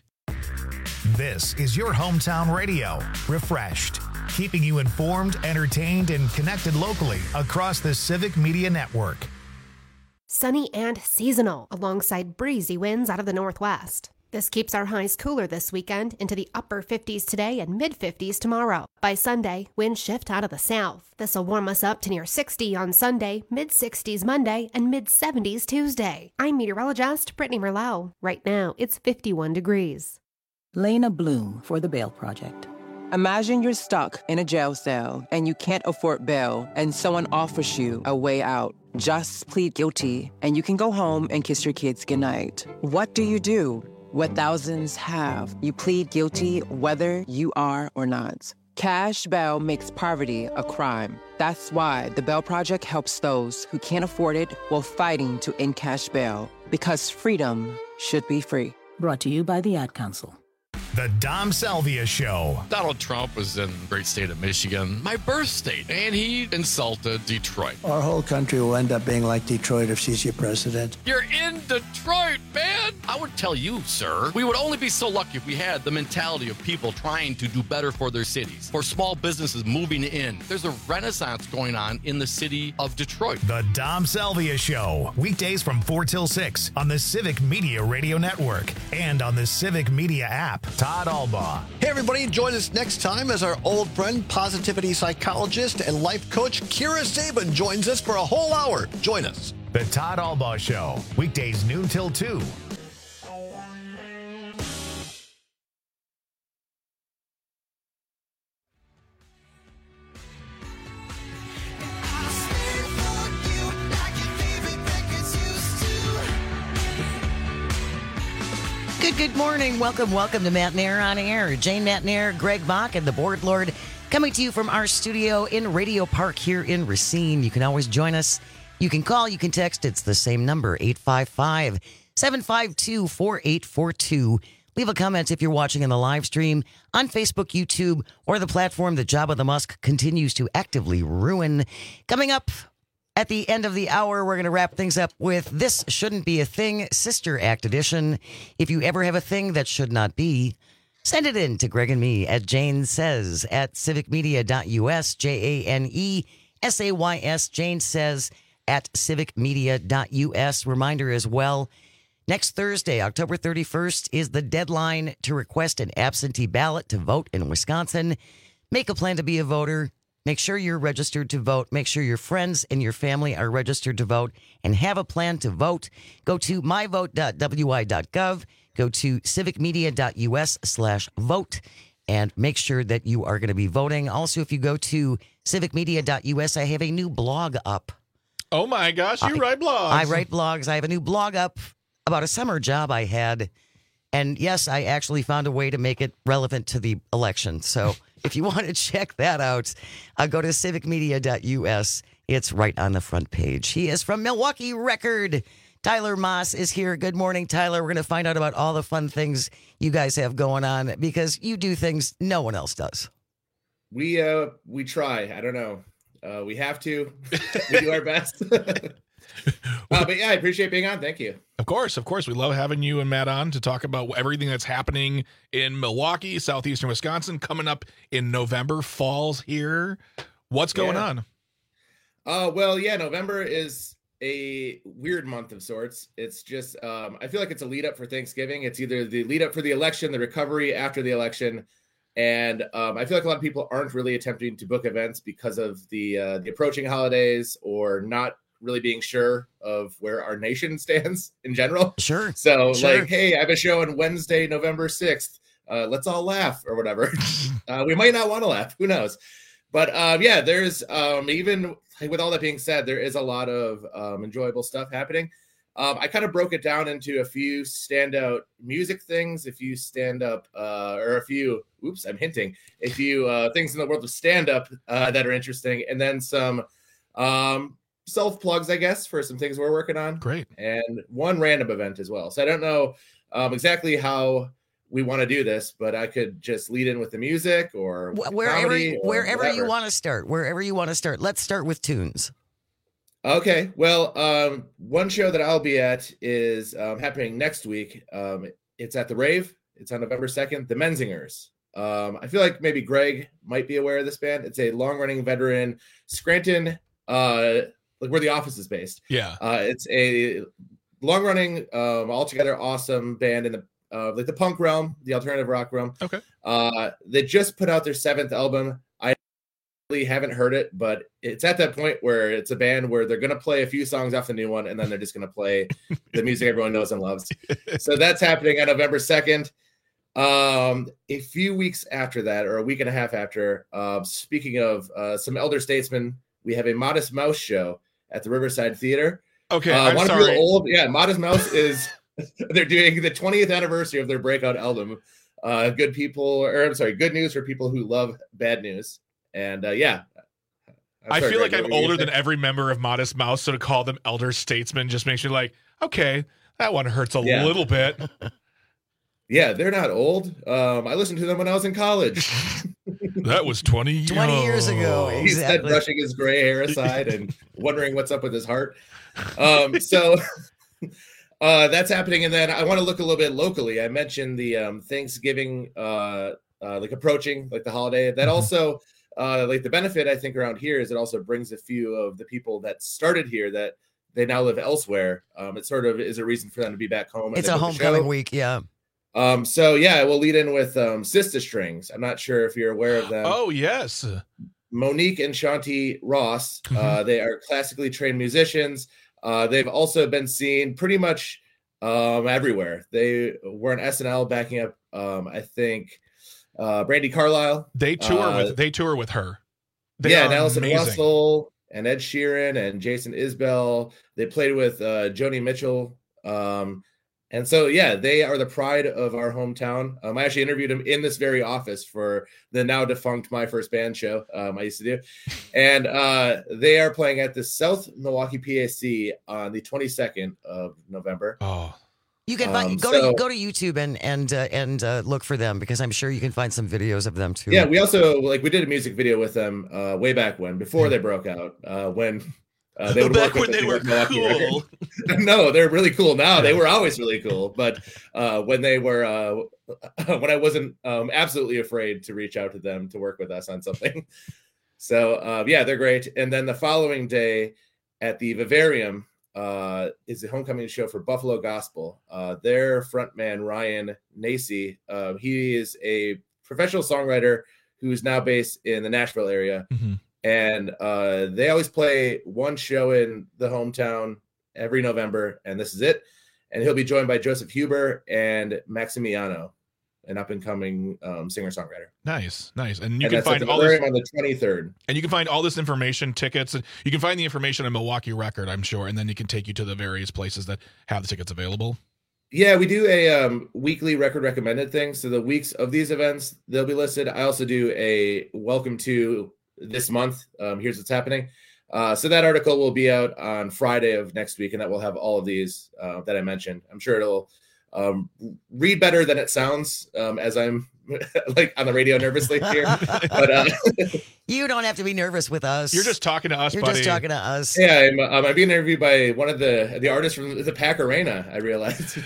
This is your hometown radio, refreshed, keeping you informed, entertained, and connected locally across the Civic Media Network. Sunny and seasonal, alongside breezy winds out of the northwest. This keeps our highs cooler this weekend into the upper fifties today and mid-fifties tomorrow. By Sunday, winds shift out of the south. This will warm us up to near sixty on Sunday, mid-sixties Monday, and mid-seventies Tuesday. I'm meteorologist Brittany Merlot. Right now, it's fifty-one degrees. Lena Bloom for the Bail Project. Imagine you're stuck in a jail cell and you can't afford bail and someone offers you a way out. Just plead guilty and you can go home and kiss your kids goodnight. What do you do? What thousands have. You plead guilty whether you are or not. Cash bail makes poverty a crime. That's why the Bail Project helps those who can't afford it while fighting to end cash bail. Because freedom should be free. Brought to you by the Ad Council. The Dom Salvia Show. Donald Trump was in the great state of Michigan, my birth state, and he insulted Detroit. Our whole country will end up being like Detroit if she's your president. You're in Detroit, man! I would tell you, sir, we would only be so lucky if we had the mentality of people trying to do better for their cities, for small businesses moving in. There's a renaissance going on in the city of Detroit. The Dom Salvia Show, weekdays from four till six on the Civic Media Radio Network and on the Civic Media app. Todd Albaugh. Hey, everybody, join us next time as our old friend, positivity psychologist and life coach Kira Sabin joins us for a whole hour. Join us. The Todd Albaugh Show, weekdays noon till two. good, good morning. Welcome, welcome to Matt Nair on Air. Jane Matt Nair, Greg Bach, and the Board Lord coming to you from our studio in Radio Park here in Racine. You can always join us. You can call, you can text. It's the same number, eight five five, seven five two, four eight four two. Leave a comment if you're watching in the live stream on Facebook, YouTube, or the platform that Jabba the Musk continues to actively ruin. Coming up at the end of the hour, we're going to wrap things up with This Shouldn't Be a Thing, Sister Act Edition. If you ever have a thing that should not be, send it in to Greg and me at Jane Says at civic media dot U S, J A N E S A Y S, Jane Says at civic media dot U S. Reminder as well, next Thursday, October thirty-first, is the deadline to request an absentee ballot to vote in Wisconsin. Make a plan to be a voter. Make sure you're registered to vote. Make sure your friends and your family are registered to vote and have a plan to vote. Go to my vote dot W I dot gov. Go to civic media dot U S slash vote and make sure that you are going to be voting. Also, if you go to civic media dot U S, I have a new blog up. Oh my gosh, you I, write blogs. I write blogs. I have a new blog up about a summer job I had. And yes, I actually found a way to make it relevant to the election. So if you want to check that out, uh, go to civic media dot U S. It's right on the front page. He is from Milwaukee Record. Tyler Moss is here. Good morning, Tyler. We're going to find out about all the fun things you guys have going on because you do things no one else does. We uh we try. I don't know. Uh, we have to. We do our best. Uh, but yeah, I appreciate being on. Thank you. Of course, of course. We love having you and Matt on to talk about everything that's happening in Milwaukee, southeastern Wisconsin, coming up in November. Fall's here. What's going yeah. on? Uh, well, yeah, November is a weird month of sorts. It's just, um, I feel like it's a lead up for Thanksgiving. It's either the lead up for the election, the recovery after the election. And um, I feel like a lot of people aren't really attempting to book events because of the uh, the approaching holidays or not really being sure of where our nation stands in general. Sure. So sure. like, hey, I have a show on Wednesday, November sixth. Uh, let's all laugh or whatever. uh, we might not want to laugh. Who knows? But um, yeah, there's um, even with all that being said, there is a lot of um, enjoyable stuff happening. Um, I kind of broke it down into a few standout music things, a few stand up uh, or a few, oops, I'm hinting, a few uh, things in the world of stand up uh, that are interesting. And then some um, self plugs, I guess, for some things we're working on. Great. And one random event as well. So I don't know um, exactly how we want to do this, but I could just lead in with the music or wherever, comedy or wherever whatever. you want to start, wherever you want to start. Let's start with tunes. Okay. Well, um, one show that I'll be at is um, happening next week. Um, it's at the Rave. It's on November second, the Menzingers. Um, I feel like maybe Greg might be aware of this band. It's a long-running veteran, Scranton, uh, like where the office is based. Yeah. Uh, it's a long-running, um, altogether awesome band in the uh, like the punk realm, the alternative rock realm. Okay. Uh, they just put out their seventh album. I really haven't heard it, but it's at that point where it's a band where they're going to play a few songs off the new one, and then they're just going to play the music everyone knows and loves. So that's happening on November second. Um, a few weeks after that, or a week and a half after, uh, speaking of uh, some elder statesmen, we have a Modest Mouse show at the Riverside Theater. Okay, uh, I'm one sorry. Of the old, yeah, Modest Mouse is they're doing the twentieth anniversary of their breakout album. Uh, good people, or I'm sorry, good news for people who love bad news. And uh, yeah, I'm I sorry, feel Greg, like I'm what were you older saying? than every member of Modest Mouse, so to call them elder statesmen just makes you like, okay, that one hurts a Yeah. little bit. Yeah, they're not old. Um, I listened to them when I was in college. That was twenty, twenty years ago. He said, Exactly. brushing his gray hair aside and wondering what's up with his heart. Um, so uh, that's happening. And then I want to look a little bit locally. I mentioned the um, Thanksgiving, uh, uh, like approaching, like the holiday. That also, uh, like the benefit I think around here is it also brings a few of the people that started here that they now live elsewhere. Um, it sort of is a reason for them to be back home. and It's then a book homecoming show. week. Yeah. Um, so yeah, we'll lead in with um, Sister Strings. I'm not sure if you're aware of them. Oh, yes. Monique and Shanti Ross. Uh, they are classically trained musicians. Uh, they've also been seen pretty much um, everywhere. They were on S N L backing up, um, I think, uh, Brandy Carlisle. They tour Uh, with they tour with her. They yeah, are and Allison amazing. Russell and Ed Sheeran and Jason Isbell. They played with uh, Joni Mitchell. Um, And so, yeah, they are the pride of our hometown. Um, I actually interviewed them in this very office for the now defunct My First Band show um, I used to do. And uh, they are playing at the South Milwaukee P A C on the twenty-second of November. Oh, You can find, Um, go so- to go to YouTube and and uh, and uh, look for them, because I'm sure you can find some videos of them too. Yeah, we also, like, we did a music video with them uh, way back when, before they broke out, uh, when uh, they would Back work with when the they were Milwaukee cool. record. No, they're really cool now. They were always really cool. But uh, when they were, uh, when I wasn't um, absolutely afraid to reach out to them to work with us on something. So, uh, yeah, they're great. And then the following day at the Vivarium uh, is the homecoming show for Buffalo Gospel. Uh, their frontman, Ryan Nacy, uh, he is a professional songwriter who's now based in the Nashville area. Mm-hmm. And uh, they always play one show in the hometown every November, and this is it. And he'll be joined by Joseph Huber and Maximiano, an up-and-coming um, singer-songwriter. Nice, nice. And you And can that's at find the all this Vivarium on the twenty-third. And you can find all this information, tickets, and you can find the information on Milwaukee Record, I'm sure, and then it can take you to the various places that have the tickets available. Yeah, we do a um, weekly record recommended thing. So the weeks of these events, they'll be listed. I also do a welcome to this month. Um, here's what's happening. Uh, so that article will be out on Friday of next week, and that will have all of these uh, that I mentioned. I'm sure it'll um, read better than it sounds um, as I'm like on the radio nervously here. But uh, You don't have to be nervous with us. You're just talking to us, You're buddy. just talking to us. yeah, I'm, um, I'm being interviewed by one of the the artists from the Pack Arena. I realized.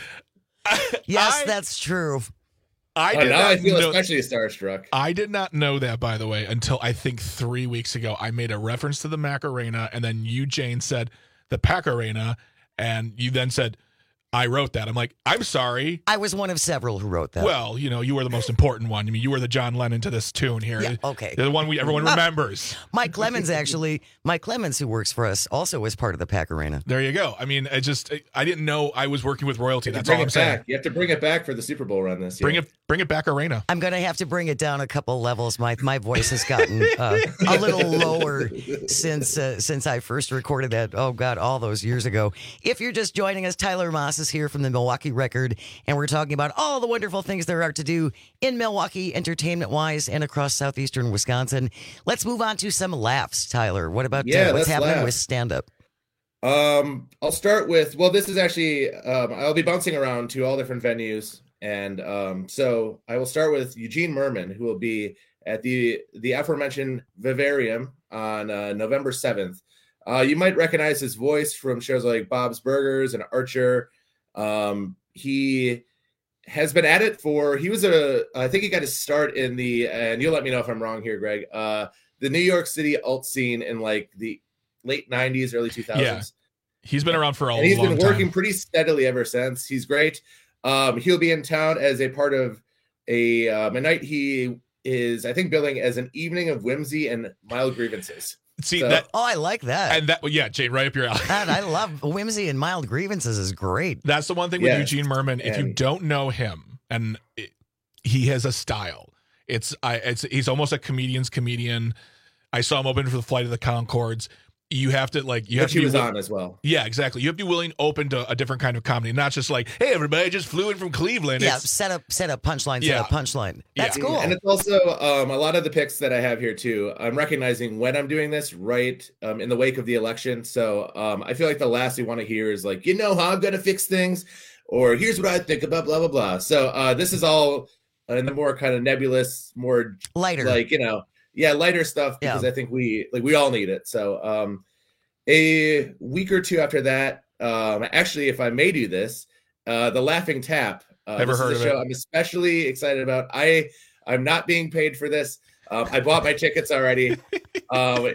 Yes, that's true. I Oh, did now not I feel know- especially starstruck. I did not know that, by the way, until I think three weeks ago. I made a reference to the Macarena, and then you, Jane, said the Pack Arena, and you then said, I wrote that. I'm like, I'm sorry. I was one of several who wrote that. Well, you know, you were the most important one. I mean, you were the John Lennon to this tune here. Yeah, okay. The one we everyone remembers. Mike Clemens, actually, Mike Clemens, who works for us, also was part of the Pack Arena. There you go. I mean, I just I didn't know I was working with royalty. You have That's to bring all I'm it saying. back. You have to bring it back for the Super Bowl run this year. Bring it, bring it back, Arena. I'm going to have to bring it down a couple levels. My my voice has gotten uh, a little lower since uh, since I first recorded that. Oh God, all those years ago. If you're just joining us, Tyler Moss is here from the Milwaukee Record, and we're talking about all the wonderful things there are to do in Milwaukee, entertainment-wise, and across southeastern Wisconsin. Let's move on to some laughs, Tyler. What about Yeah, uh, what's let's happening laugh. with stand-up? Um, I'll start with, well, this is actually, um, I'll be bouncing around to all different venues. And um, so I will start with Eugene Merman, who will be at the, the aforementioned Vivarium on uh, November seventh. Uh, you might recognize his voice from shows like Bob's Burgers and Archer. Um, he has been at it for, he was a, I think he got his start in the, and you'll let me know if I'm wrong here, Greg, uh, the New York City alt scene in like the late nineties, early two thousands. Yeah. He's been around for a And he's long been working time. pretty steadily ever since. He's great. Um, he'll be in town as a part of a, um, a night he is, I think, billing as an evening of whimsy and mild grievances. See So- that, Oh, I like that. and that, yeah, Jane, right up your alley. God, I love whimsy and mild grievances is great. That's the one thing with Yes. Eugene Merman. If you And- don't know him, and it, he has a style. It's I. It's he's almost a comedian's comedian. I saw him open for the Flight of the Conchords. You have to like you have Which to he be was wi- on as well. Yeah, exactly. You have to be willing, open to a different kind of comedy, not just like, hey, everybody, I just flew in from Cleveland. Yeah, It's, set up, set up punchline, set Yeah. up punchline. That's Yeah. cool. And it's also um, a lot of the picks that I have here too. I'm recognizing when I'm doing this right um, in the wake of the election. So um, I feel like the last you want to hear is like, you know how I'm going to fix things, or here's what I think about blah, blah, blah. So uh, this is all in the more kind of nebulous, more Lighter. like, you know, yeah, lighter stuff because Yeah. I think we like we all need it. So um, a week or two after that, um, actually, if I may do this, uh, the Laughing Tap. Uh, Never this heard is of a it. show I'm especially excited about. I I'm not being paid for this. Um, I bought my tickets already. Um,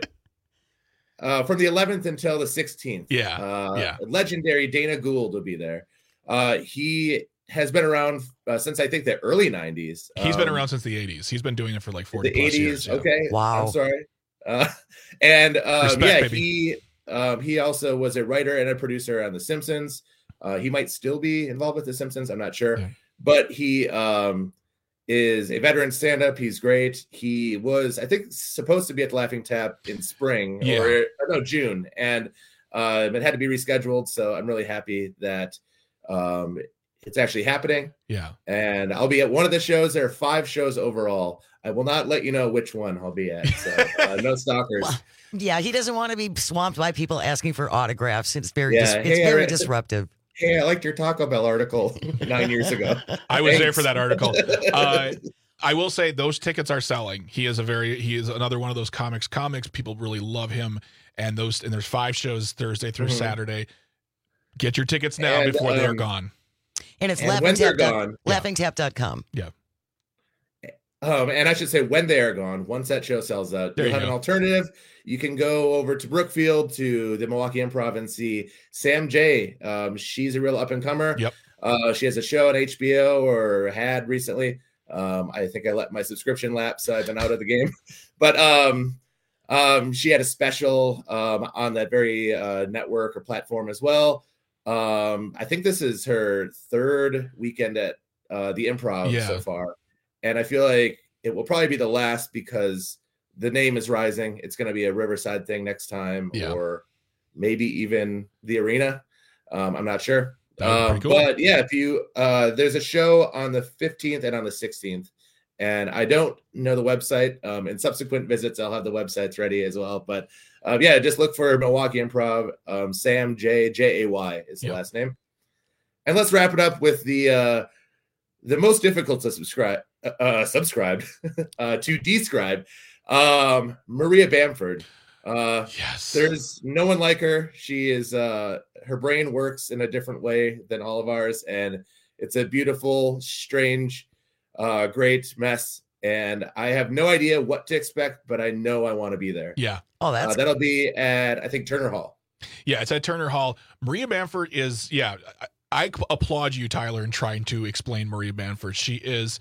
uh, from the eleventh until the sixteenth. Yeah, Uh, yeah. Legendary Dana Gould will be there. Uh, he has been around uh, since I think the early nineties. he's been Um, around since the eighties. He's been doing it for like forty the plus years. eighties. yeah. Okay. Wow. I'm sorry. Uh, and um, Respect, yeah, baby. he um, he also was a writer and a producer on The Simpsons. Uh, he might still be involved with The Simpsons. I'm not sure, Yeah. but he um, is a veteran stand-up. He's great. He was, I think, supposed to be at the Laughing Tap in spring Yeah. or, or no June, and uh, it had to be rescheduled. So I'm really happy that um, it's actually happening. Yeah. And I'll be at one of the shows. There are five shows overall. I will not let you know which one I'll be at. So uh, no stalkers. Well, yeah, he doesn't want to be swamped by people asking for autographs. It's very, Yeah, dis- it's hey, very I- disruptive. Hey, I liked your Taco Bell article nine years ago. I was there Thanks. for that article. Uh, I will say those tickets are selling. He is a very he is another one of those comics. Comics people really love him, and those and there's five shows Thursday through Mhm. Saturday. Get your tickets now And, before they're um, gone. And it's And when they're laughing tap dot- gone- laughing tap dot com. Yeah. Um, and I should say when they are gone, once that show sells out, There you'll you have an go. alternative. You can go over to Brookfield to the Milwaukee Improv and see Sam J. Um, she's a real up and comer. Yep. Uh, she has a show on H B O or had recently. Um, I think I let my subscription lapse, so I've been out of the game. But um, um, she had a special um, on that very uh, network or platform as well. Um, I think this is her third weekend at uh, the Improv Yeah. so far. And I feel like it will probably be the last because the name is rising. It's going to be a Riverside thing next time, Yeah. or maybe even the arena. Um, I'm not sure. That would be Um, pretty cool. But yeah, if you uh, there's a show on the fifteenth and on the sixteenth, and I don't know the website. Um, in subsequent visits, I'll have the websites ready as well. But uh, yeah, just look for Milwaukee Improv. Um, Sam J J A Y is the Yep. last name. And let's wrap it up with the uh, the most difficult to subscribe uh, uh subscribe uh to describe um Maria Bamford. Uh yes, there's no one like her. She is uh her brain works in a different way than all of ours, and it's a beautiful, strange, uh great mess. And I have no idea what to expect, but I know I want to be there. Yeah. Oh, that's uh, that'll be at I think Turner Hall. Yeah, it's at Turner Hall. Maria Bamford is, yeah, I, I applaud you, Tyler, in trying to explain Maria Bamford. She is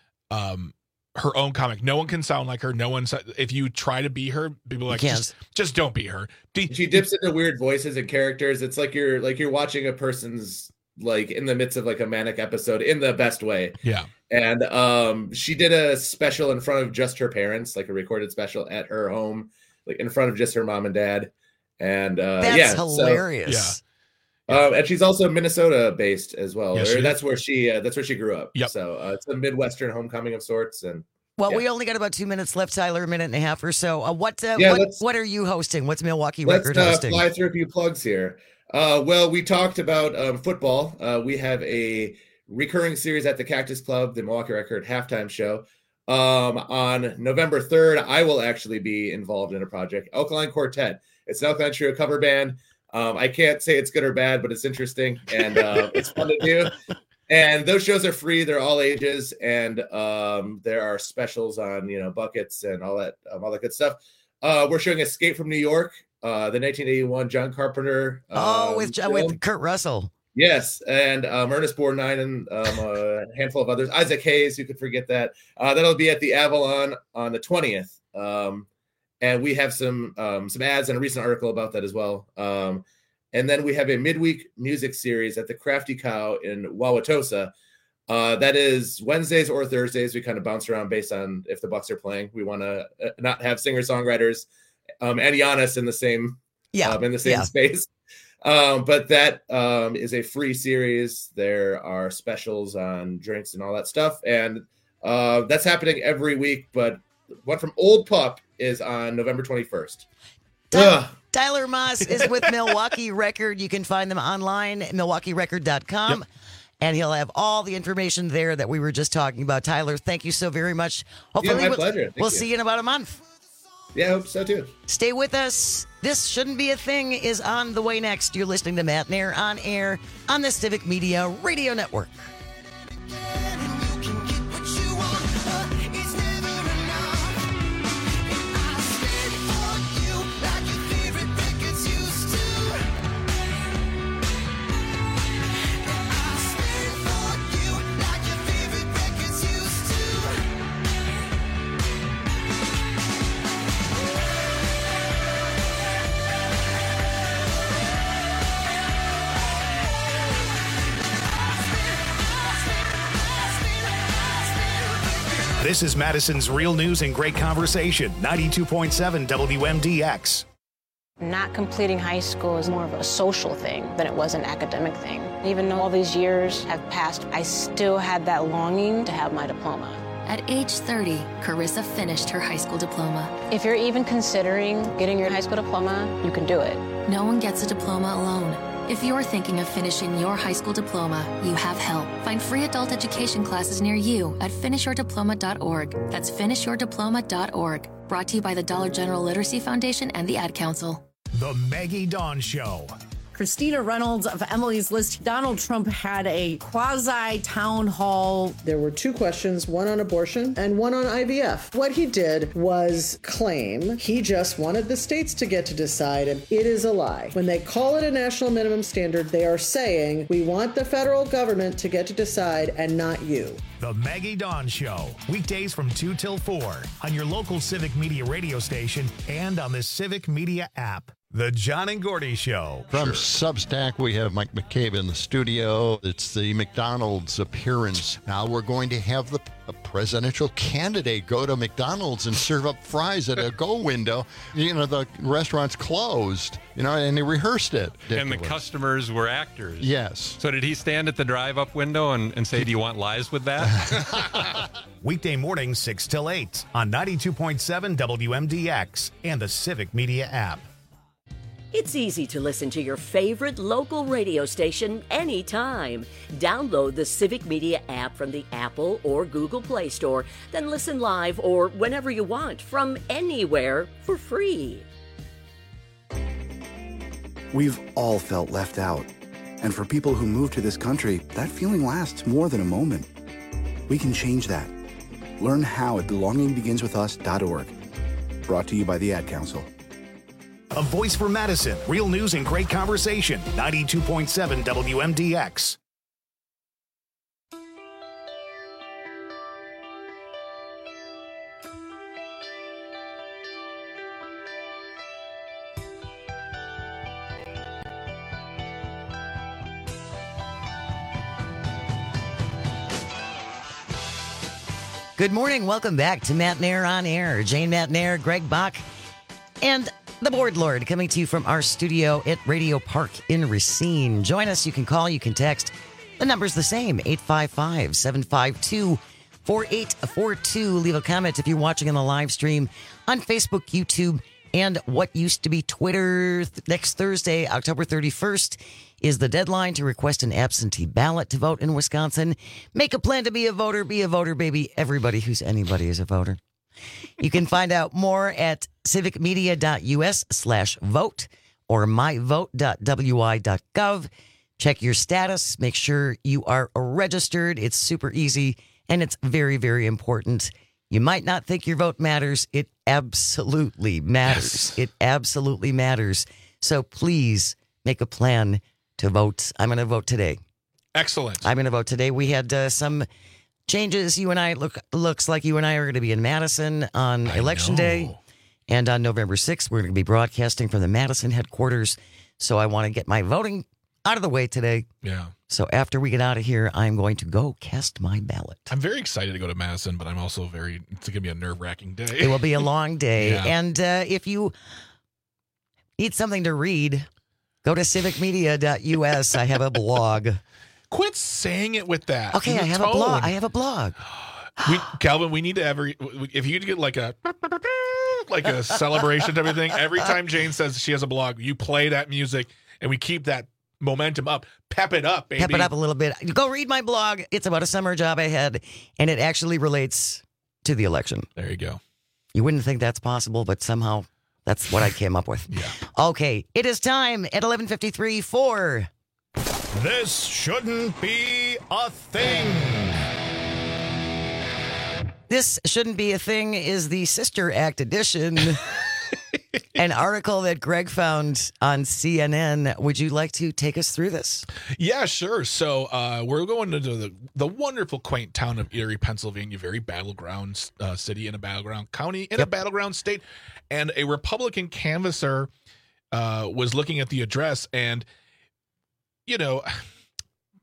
um, her own comic. No one can sound like her. No one, if you try to be her, people are like, can't. just, just don't be her. Do- She dips into weird voices and characters. It's like you're like you're watching a person's like in the midst of like a manic episode in the best way. Yeah. And um she did a special in front of just her parents, like a recorded special at her home, like in front of just her mom and dad. And uh That's yeah, so- hilarious. Um, and she's also Minnesota based as well. Yes, Or she is. that's where she uh, that's where she grew up. Yep. So uh, it's a Midwestern homecoming of sorts. And Well, yeah. we only got about two minutes left, Tyler, a minute and a half or so. Uh, what, uh, Yeah, what, let's- what are you hosting? What's Milwaukee Let's Record uh, hosting? fly through a few plugs here. Uh, well, we talked about um, football. Uh, we have a recurring series at the Cactus Club, the Milwaukee Record halftime show. Um, on November third, I will actually be involved in a project, Alkaline Quartet. It's an Alkaline Trio cover band. Um, I can't say it's good or bad, but it's interesting and uh, it's fun to do. And those shows are free; they're all ages, and um, there are specials on you know buckets and all that, um, all that good stuff. Uh, we're showing Escape from New York, uh, the nineteen eighty-one John Carpenter. oh, um, with, uh, film. with Kurt Russell. Yes, and um, Ernest Borgnine and um, a handful of others. Isaac Hayes, you could forget that. Uh, that'll be at the Avalon on the twentieth. Um, and we have some um, some ads and a recent article about that as well. Um, and then we have a midweek music series at the Crafty Cow in Wauwatosa. Uh, that is Wednesdays or Thursdays. We kind of bounce around based on if the Bucks are playing. We want to uh, not have singer-songwriters um, and Giannis in the same Yeah, um, in the same yeah. space. Um, but that um, is a free series. There are specials on drinks and all that stuff. And uh, that's happening every week. But one from Old Pup is on November twenty-first. Tyler, Tyler Moss is with Milwaukee Record. You can find them online at milwaukee record dot com. Yep. And he'll have all the information there that we were just talking about. Tyler, thank you so very much. Hopefully, my we'll, pleasure. Thank we'll you. see you in about a month. Yeah, I hope so too. Stay with us. This Shouldn't Be a Thing is on the way next. You're listening to Matt Nair on air on the Civic Media Radio Network. This is Madison's Real News and Great Conversation, ninety-two point seven W M D X. Not completing high school is more of a social thing than it was an academic thing. Even though all these years have passed, I still had that longing to have my diploma. At age thirty, Carissa finished her high school diploma. If you're even considering getting your high school diploma, you can do it. No one gets a diploma alone. If you're thinking of finishing your high school diploma, you have help. Find free adult education classes near you at finish your diploma dot org. That's finish your diploma dot org. Brought to you by the Dollar General Literacy Foundation and the Ad Council. The Maggie Dawn Show. Christina Reynolds of Emily's List. Donald Trump had a quasi-town hall. There were two questions, one on abortion and one on I V F. What he did was claim he just wanted the states to get to decide, and it is a lie. When they call it a national minimum standard, they are saying, we want the federal government to get to decide and not you. The Maggie Dawn Show. Weekdays from two till four on your local Civic Media radio station and on the Civic Media app. The John and Gordy Show. From Substack, we have Mike McCabe in the studio. It's the McDonald's appearance. Now we're going to have the a presidential candidate go to McDonald's and serve up fries at a go window. You know, the restaurant's closed, you know, and they rehearsed it. And the customers were actors. Yes. So did he stand at the drive-up window and, and say, do you want lies with that? Weekday mornings, six till eight on ninety-two point seven W M D X and the Civic Media app. It's easy to listen to your favorite local radio station anytime. Download the Civic Media app from the Apple or Google Play Store, then listen live or whenever you want from anywhere for free. We've all felt left out. And for people who move to this country, that feeling lasts more than a moment. We can change that. Learn how at belonging begins with us dot org. Brought to you by the Ad Council. A voice for Madison. Real news and great conversation. ninety-two point seven W M D X. Good morning. Welcome back to Matt Nair on Air. Jane Matt Nair, Greg Bach, and the Board Lord coming to you from our studio at Radio Park in Racine. Join us. You can call, you can text. The number's the same, eight five five, seven five two, four eight four two. Leave a comment if you're watching on the live stream on Facebook, YouTube, and what used to be Twitter. Next Thursday, October thirty-first, is the deadline to request an absentee ballot to vote in Wisconsin. Make a plan to be a voter. Be a voter, baby. Everybody who's anybody is a voter. You can find out more at civicmedia.us slash vote or myvote.wi.gov. Check your status. Make sure you are registered. It's super easy, and it's very, very important. You might not think your vote matters. It absolutely matters. Yes. It absolutely matters. So please make a plan to vote. I'm going to vote today. Excellent. I'm going to vote today. We had uh, some changes. You and I look looks like you and I are going to be in Madison on I Election know. Day. And on November sixth, we're going to be broadcasting from the Madison headquarters. So I want to get my voting out of the way today. Yeah. So after we get out of here, I'm going to go cast my ballot. I'm very excited to go to Madison, but I'm also very, it's going to be a nerve-wracking day. It will be a long day. Yeah. And uh, if you need something to read, go to civicmedia.us. I have a blog. Quit saying it with that. Okay, I have tone. a blog. I have a blog. We, Calvin, we need to every, if you could get like a, like a celebration type of thing, every time Jane says she has a blog, you play that music and we keep that momentum up. Pep it up, baby. Pep it up a little bit. Go read my blog. It's about a summer job I had, and it actually relates to the election. There you go. You wouldn't think that's possible, but somehow that's what I came up with. Yeah. Okay, it is time at eleven fifty-three for... This shouldn't be a thing. This Shouldn't Be a Thing is the Sister Act edition. An article that Greg found on C N N. Would you like to take us through this? Yeah, sure. So uh, we're going into the, the wonderful, quaint town of Erie, Pennsylvania, very battleground uh, city in a battleground county, in yep. a battleground state. And a Republican canvasser uh, was looking at the address and, you know,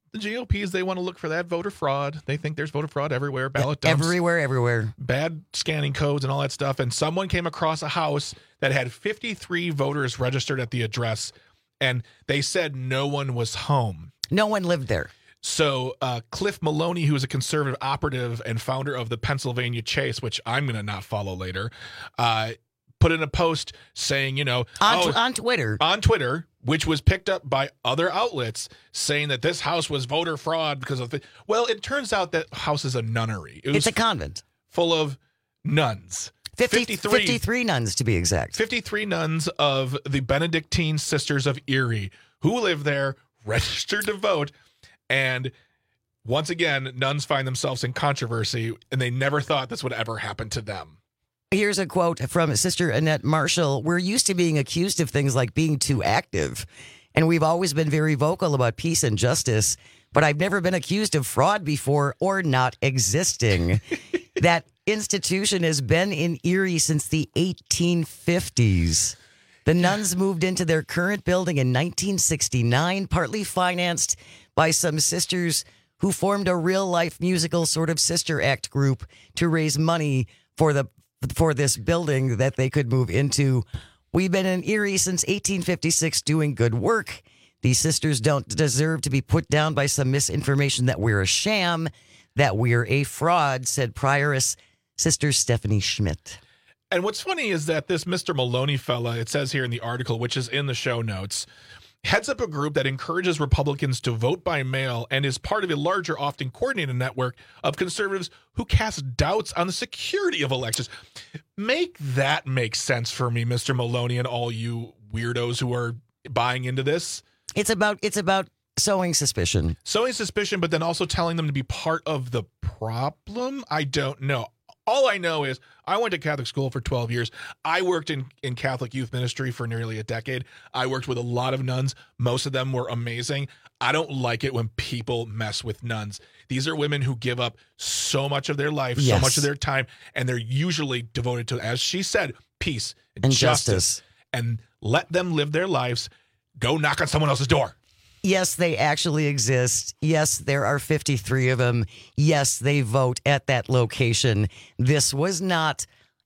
the G O P's, they want to look for that voter fraud. They think there's voter fraud everywhere, ballot dumps. Everywhere, everywhere. Bad scanning codes and all that stuff. And someone came across a house that had fifty-three voters registered at the address, and they said no one was home. No one lived there. So uh, Cliff Maloney, who is a conservative operative and founder of the Pennsylvania Chase, which I'm going to not follow later, uh, put in a post saying, you know, on, oh, t- on Twitter, on Twitter, which was picked up by other outlets saying that this house was voter fraud because of the. Well, it turns out that house is a nunnery. It it's a convent full of nuns. fifty, fifty-three, fifty-three nuns to be exact. fifty-three nuns of the Benedictine Sisters of Erie who live there, registered to vote. And once again, nuns find themselves in controversy, and they never thought this would ever happen to them. Here's a quote from Sister Annette Marshall. We're used to being accused of things like being too active, and we've always been very vocal about peace and justice, but I've never been accused of fraud before or not existing. That institution has been in Erie since the eighteen fifties. The nuns moved into their current building in nineteen sixty-nine, partly financed by some sisters who formed a real-life musical sort of sister act group to raise money for the for this building that they could move into. We've been in Erie since eighteen fifty-six doing good work. These sisters don't deserve to be put down by some misinformation that we're a sham, that we're a fraud, said prioress Sister Stephanie Schmidt. And what's funny is that this Mister Maloney fella, it says here in the article, which is in the show notes, heads up a group that encourages Republicans to vote by mail and is part of a larger, often coordinated network of conservatives who cast doubts on the security of elections. Make that make sense for me, Mister Maloney, and all you weirdos who are buying into this. It's about it's about sowing suspicion. Sowing suspicion, but then also telling them to be part of the problem? I don't know. All I know is I went to Catholic school for twelve years. I worked in, in Catholic youth ministry for nearly a decade. I worked with a lot of nuns. Most of them were amazing. I don't like it when people mess with nuns. These are women who give up so much of their life, Yes. so much of their time, and they're usually devoted to, as she said, peace and, And justice. justice. And let them live their lives. Go knock on someone else's door. Yes, they actually exist. Yes, there are fifty-three of them. Yes, they vote at that location. This was not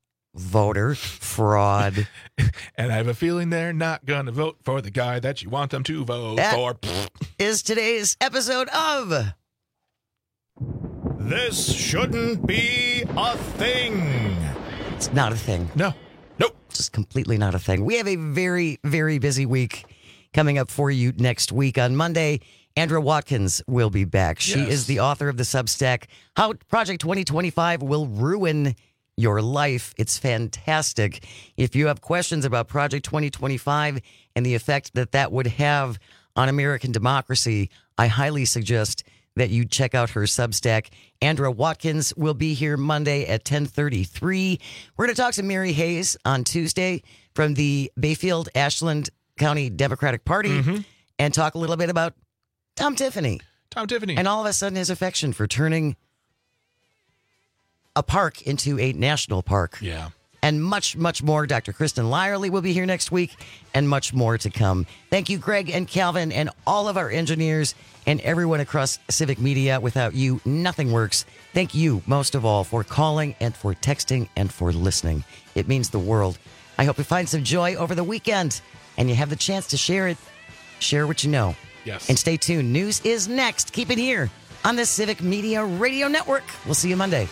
voter fraud. And I have a feeling they're not going to vote for the guy that you want them to vote That for. is today's episode of This shouldn't be a thing. It's not a thing. No. Nope. Just completely not a thing. We have a very, very busy week coming up for you next week. On Monday, Andrea Watkins will be back. She Yes. is the author of the Substack, How Project twenty twenty-five Will Ruin Your Life. It's fantastic. If you have questions about Project twenty twenty-five and the effect that that would have on American democracy, I highly suggest that you check out her Substack. Andrea Watkins will be here Monday at ten thirty-three. We're going to talk to Mary Hayes on Tuesday from the Bayfield Ashland County Democratic Party Mm-hmm. and talk a little bit about Tom Tiffany. Tom Tiffany. And all of a sudden his affection for turning a park into a national park. Yeah. And much, much more. Doctor Kristen Lyerly will be here next week and much more to come. Thank you, Greg and Calvin and all of our engineers and everyone across Civic Media. Without you, nothing works. Thank you, most of all, for calling and for texting and for listening. It means the world. I hope you find some joy over the weekend and you have the chance to share it. Share what you know. Yes. And stay tuned. News is next. Keep it here on the Civic Media Radio Network. We'll see you Monday.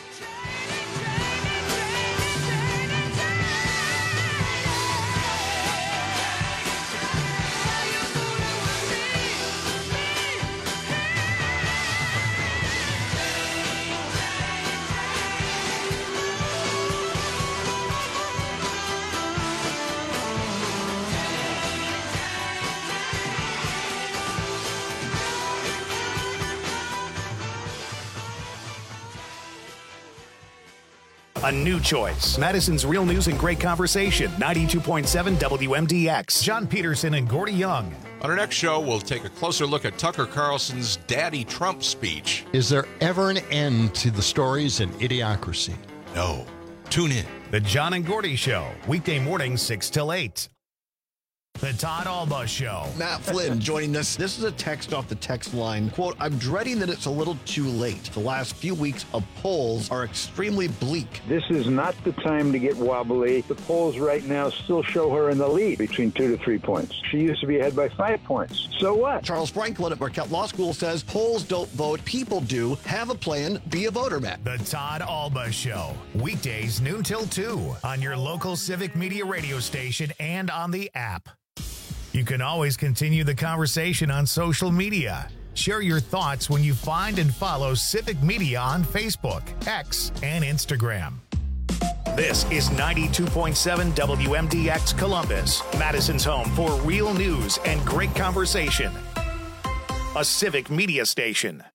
A new choice. Madison's Real News and Great Conversation. ninety-two point seven W M D X. John Peterson and Gordy Young. On our next show, we'll take a closer look at Tucker Carlson's Daddy Trump speech. Is there ever an end to the stories and idiocracy? No. Tune in. The John and Gordy Show. Weekday mornings, six till eight. The Todd Alba Show. Matt Flynn joining us. This is a text off the text line. Quote, I'm dreading that it's a little too late. The last few weeks of polls are extremely bleak. This is not the time to get wobbly. The polls right now still show her in the lead between two to three points. She used to be ahead by five points. So what? Charles Franklin at Marquette Law School says polls don't vote, people do. Have a plan, be a voter, Matt. The Todd Alba Show. Weekdays noon till two on your local Civic Media radio station and on the app. You can always continue the conversation on social media. Share your thoughts when you find and follow Civic Media on Facebook, X, and Instagram. This is ninety-two point seven W M D X Columbus, Madison's home for real news and great conversation. A Civic Media station.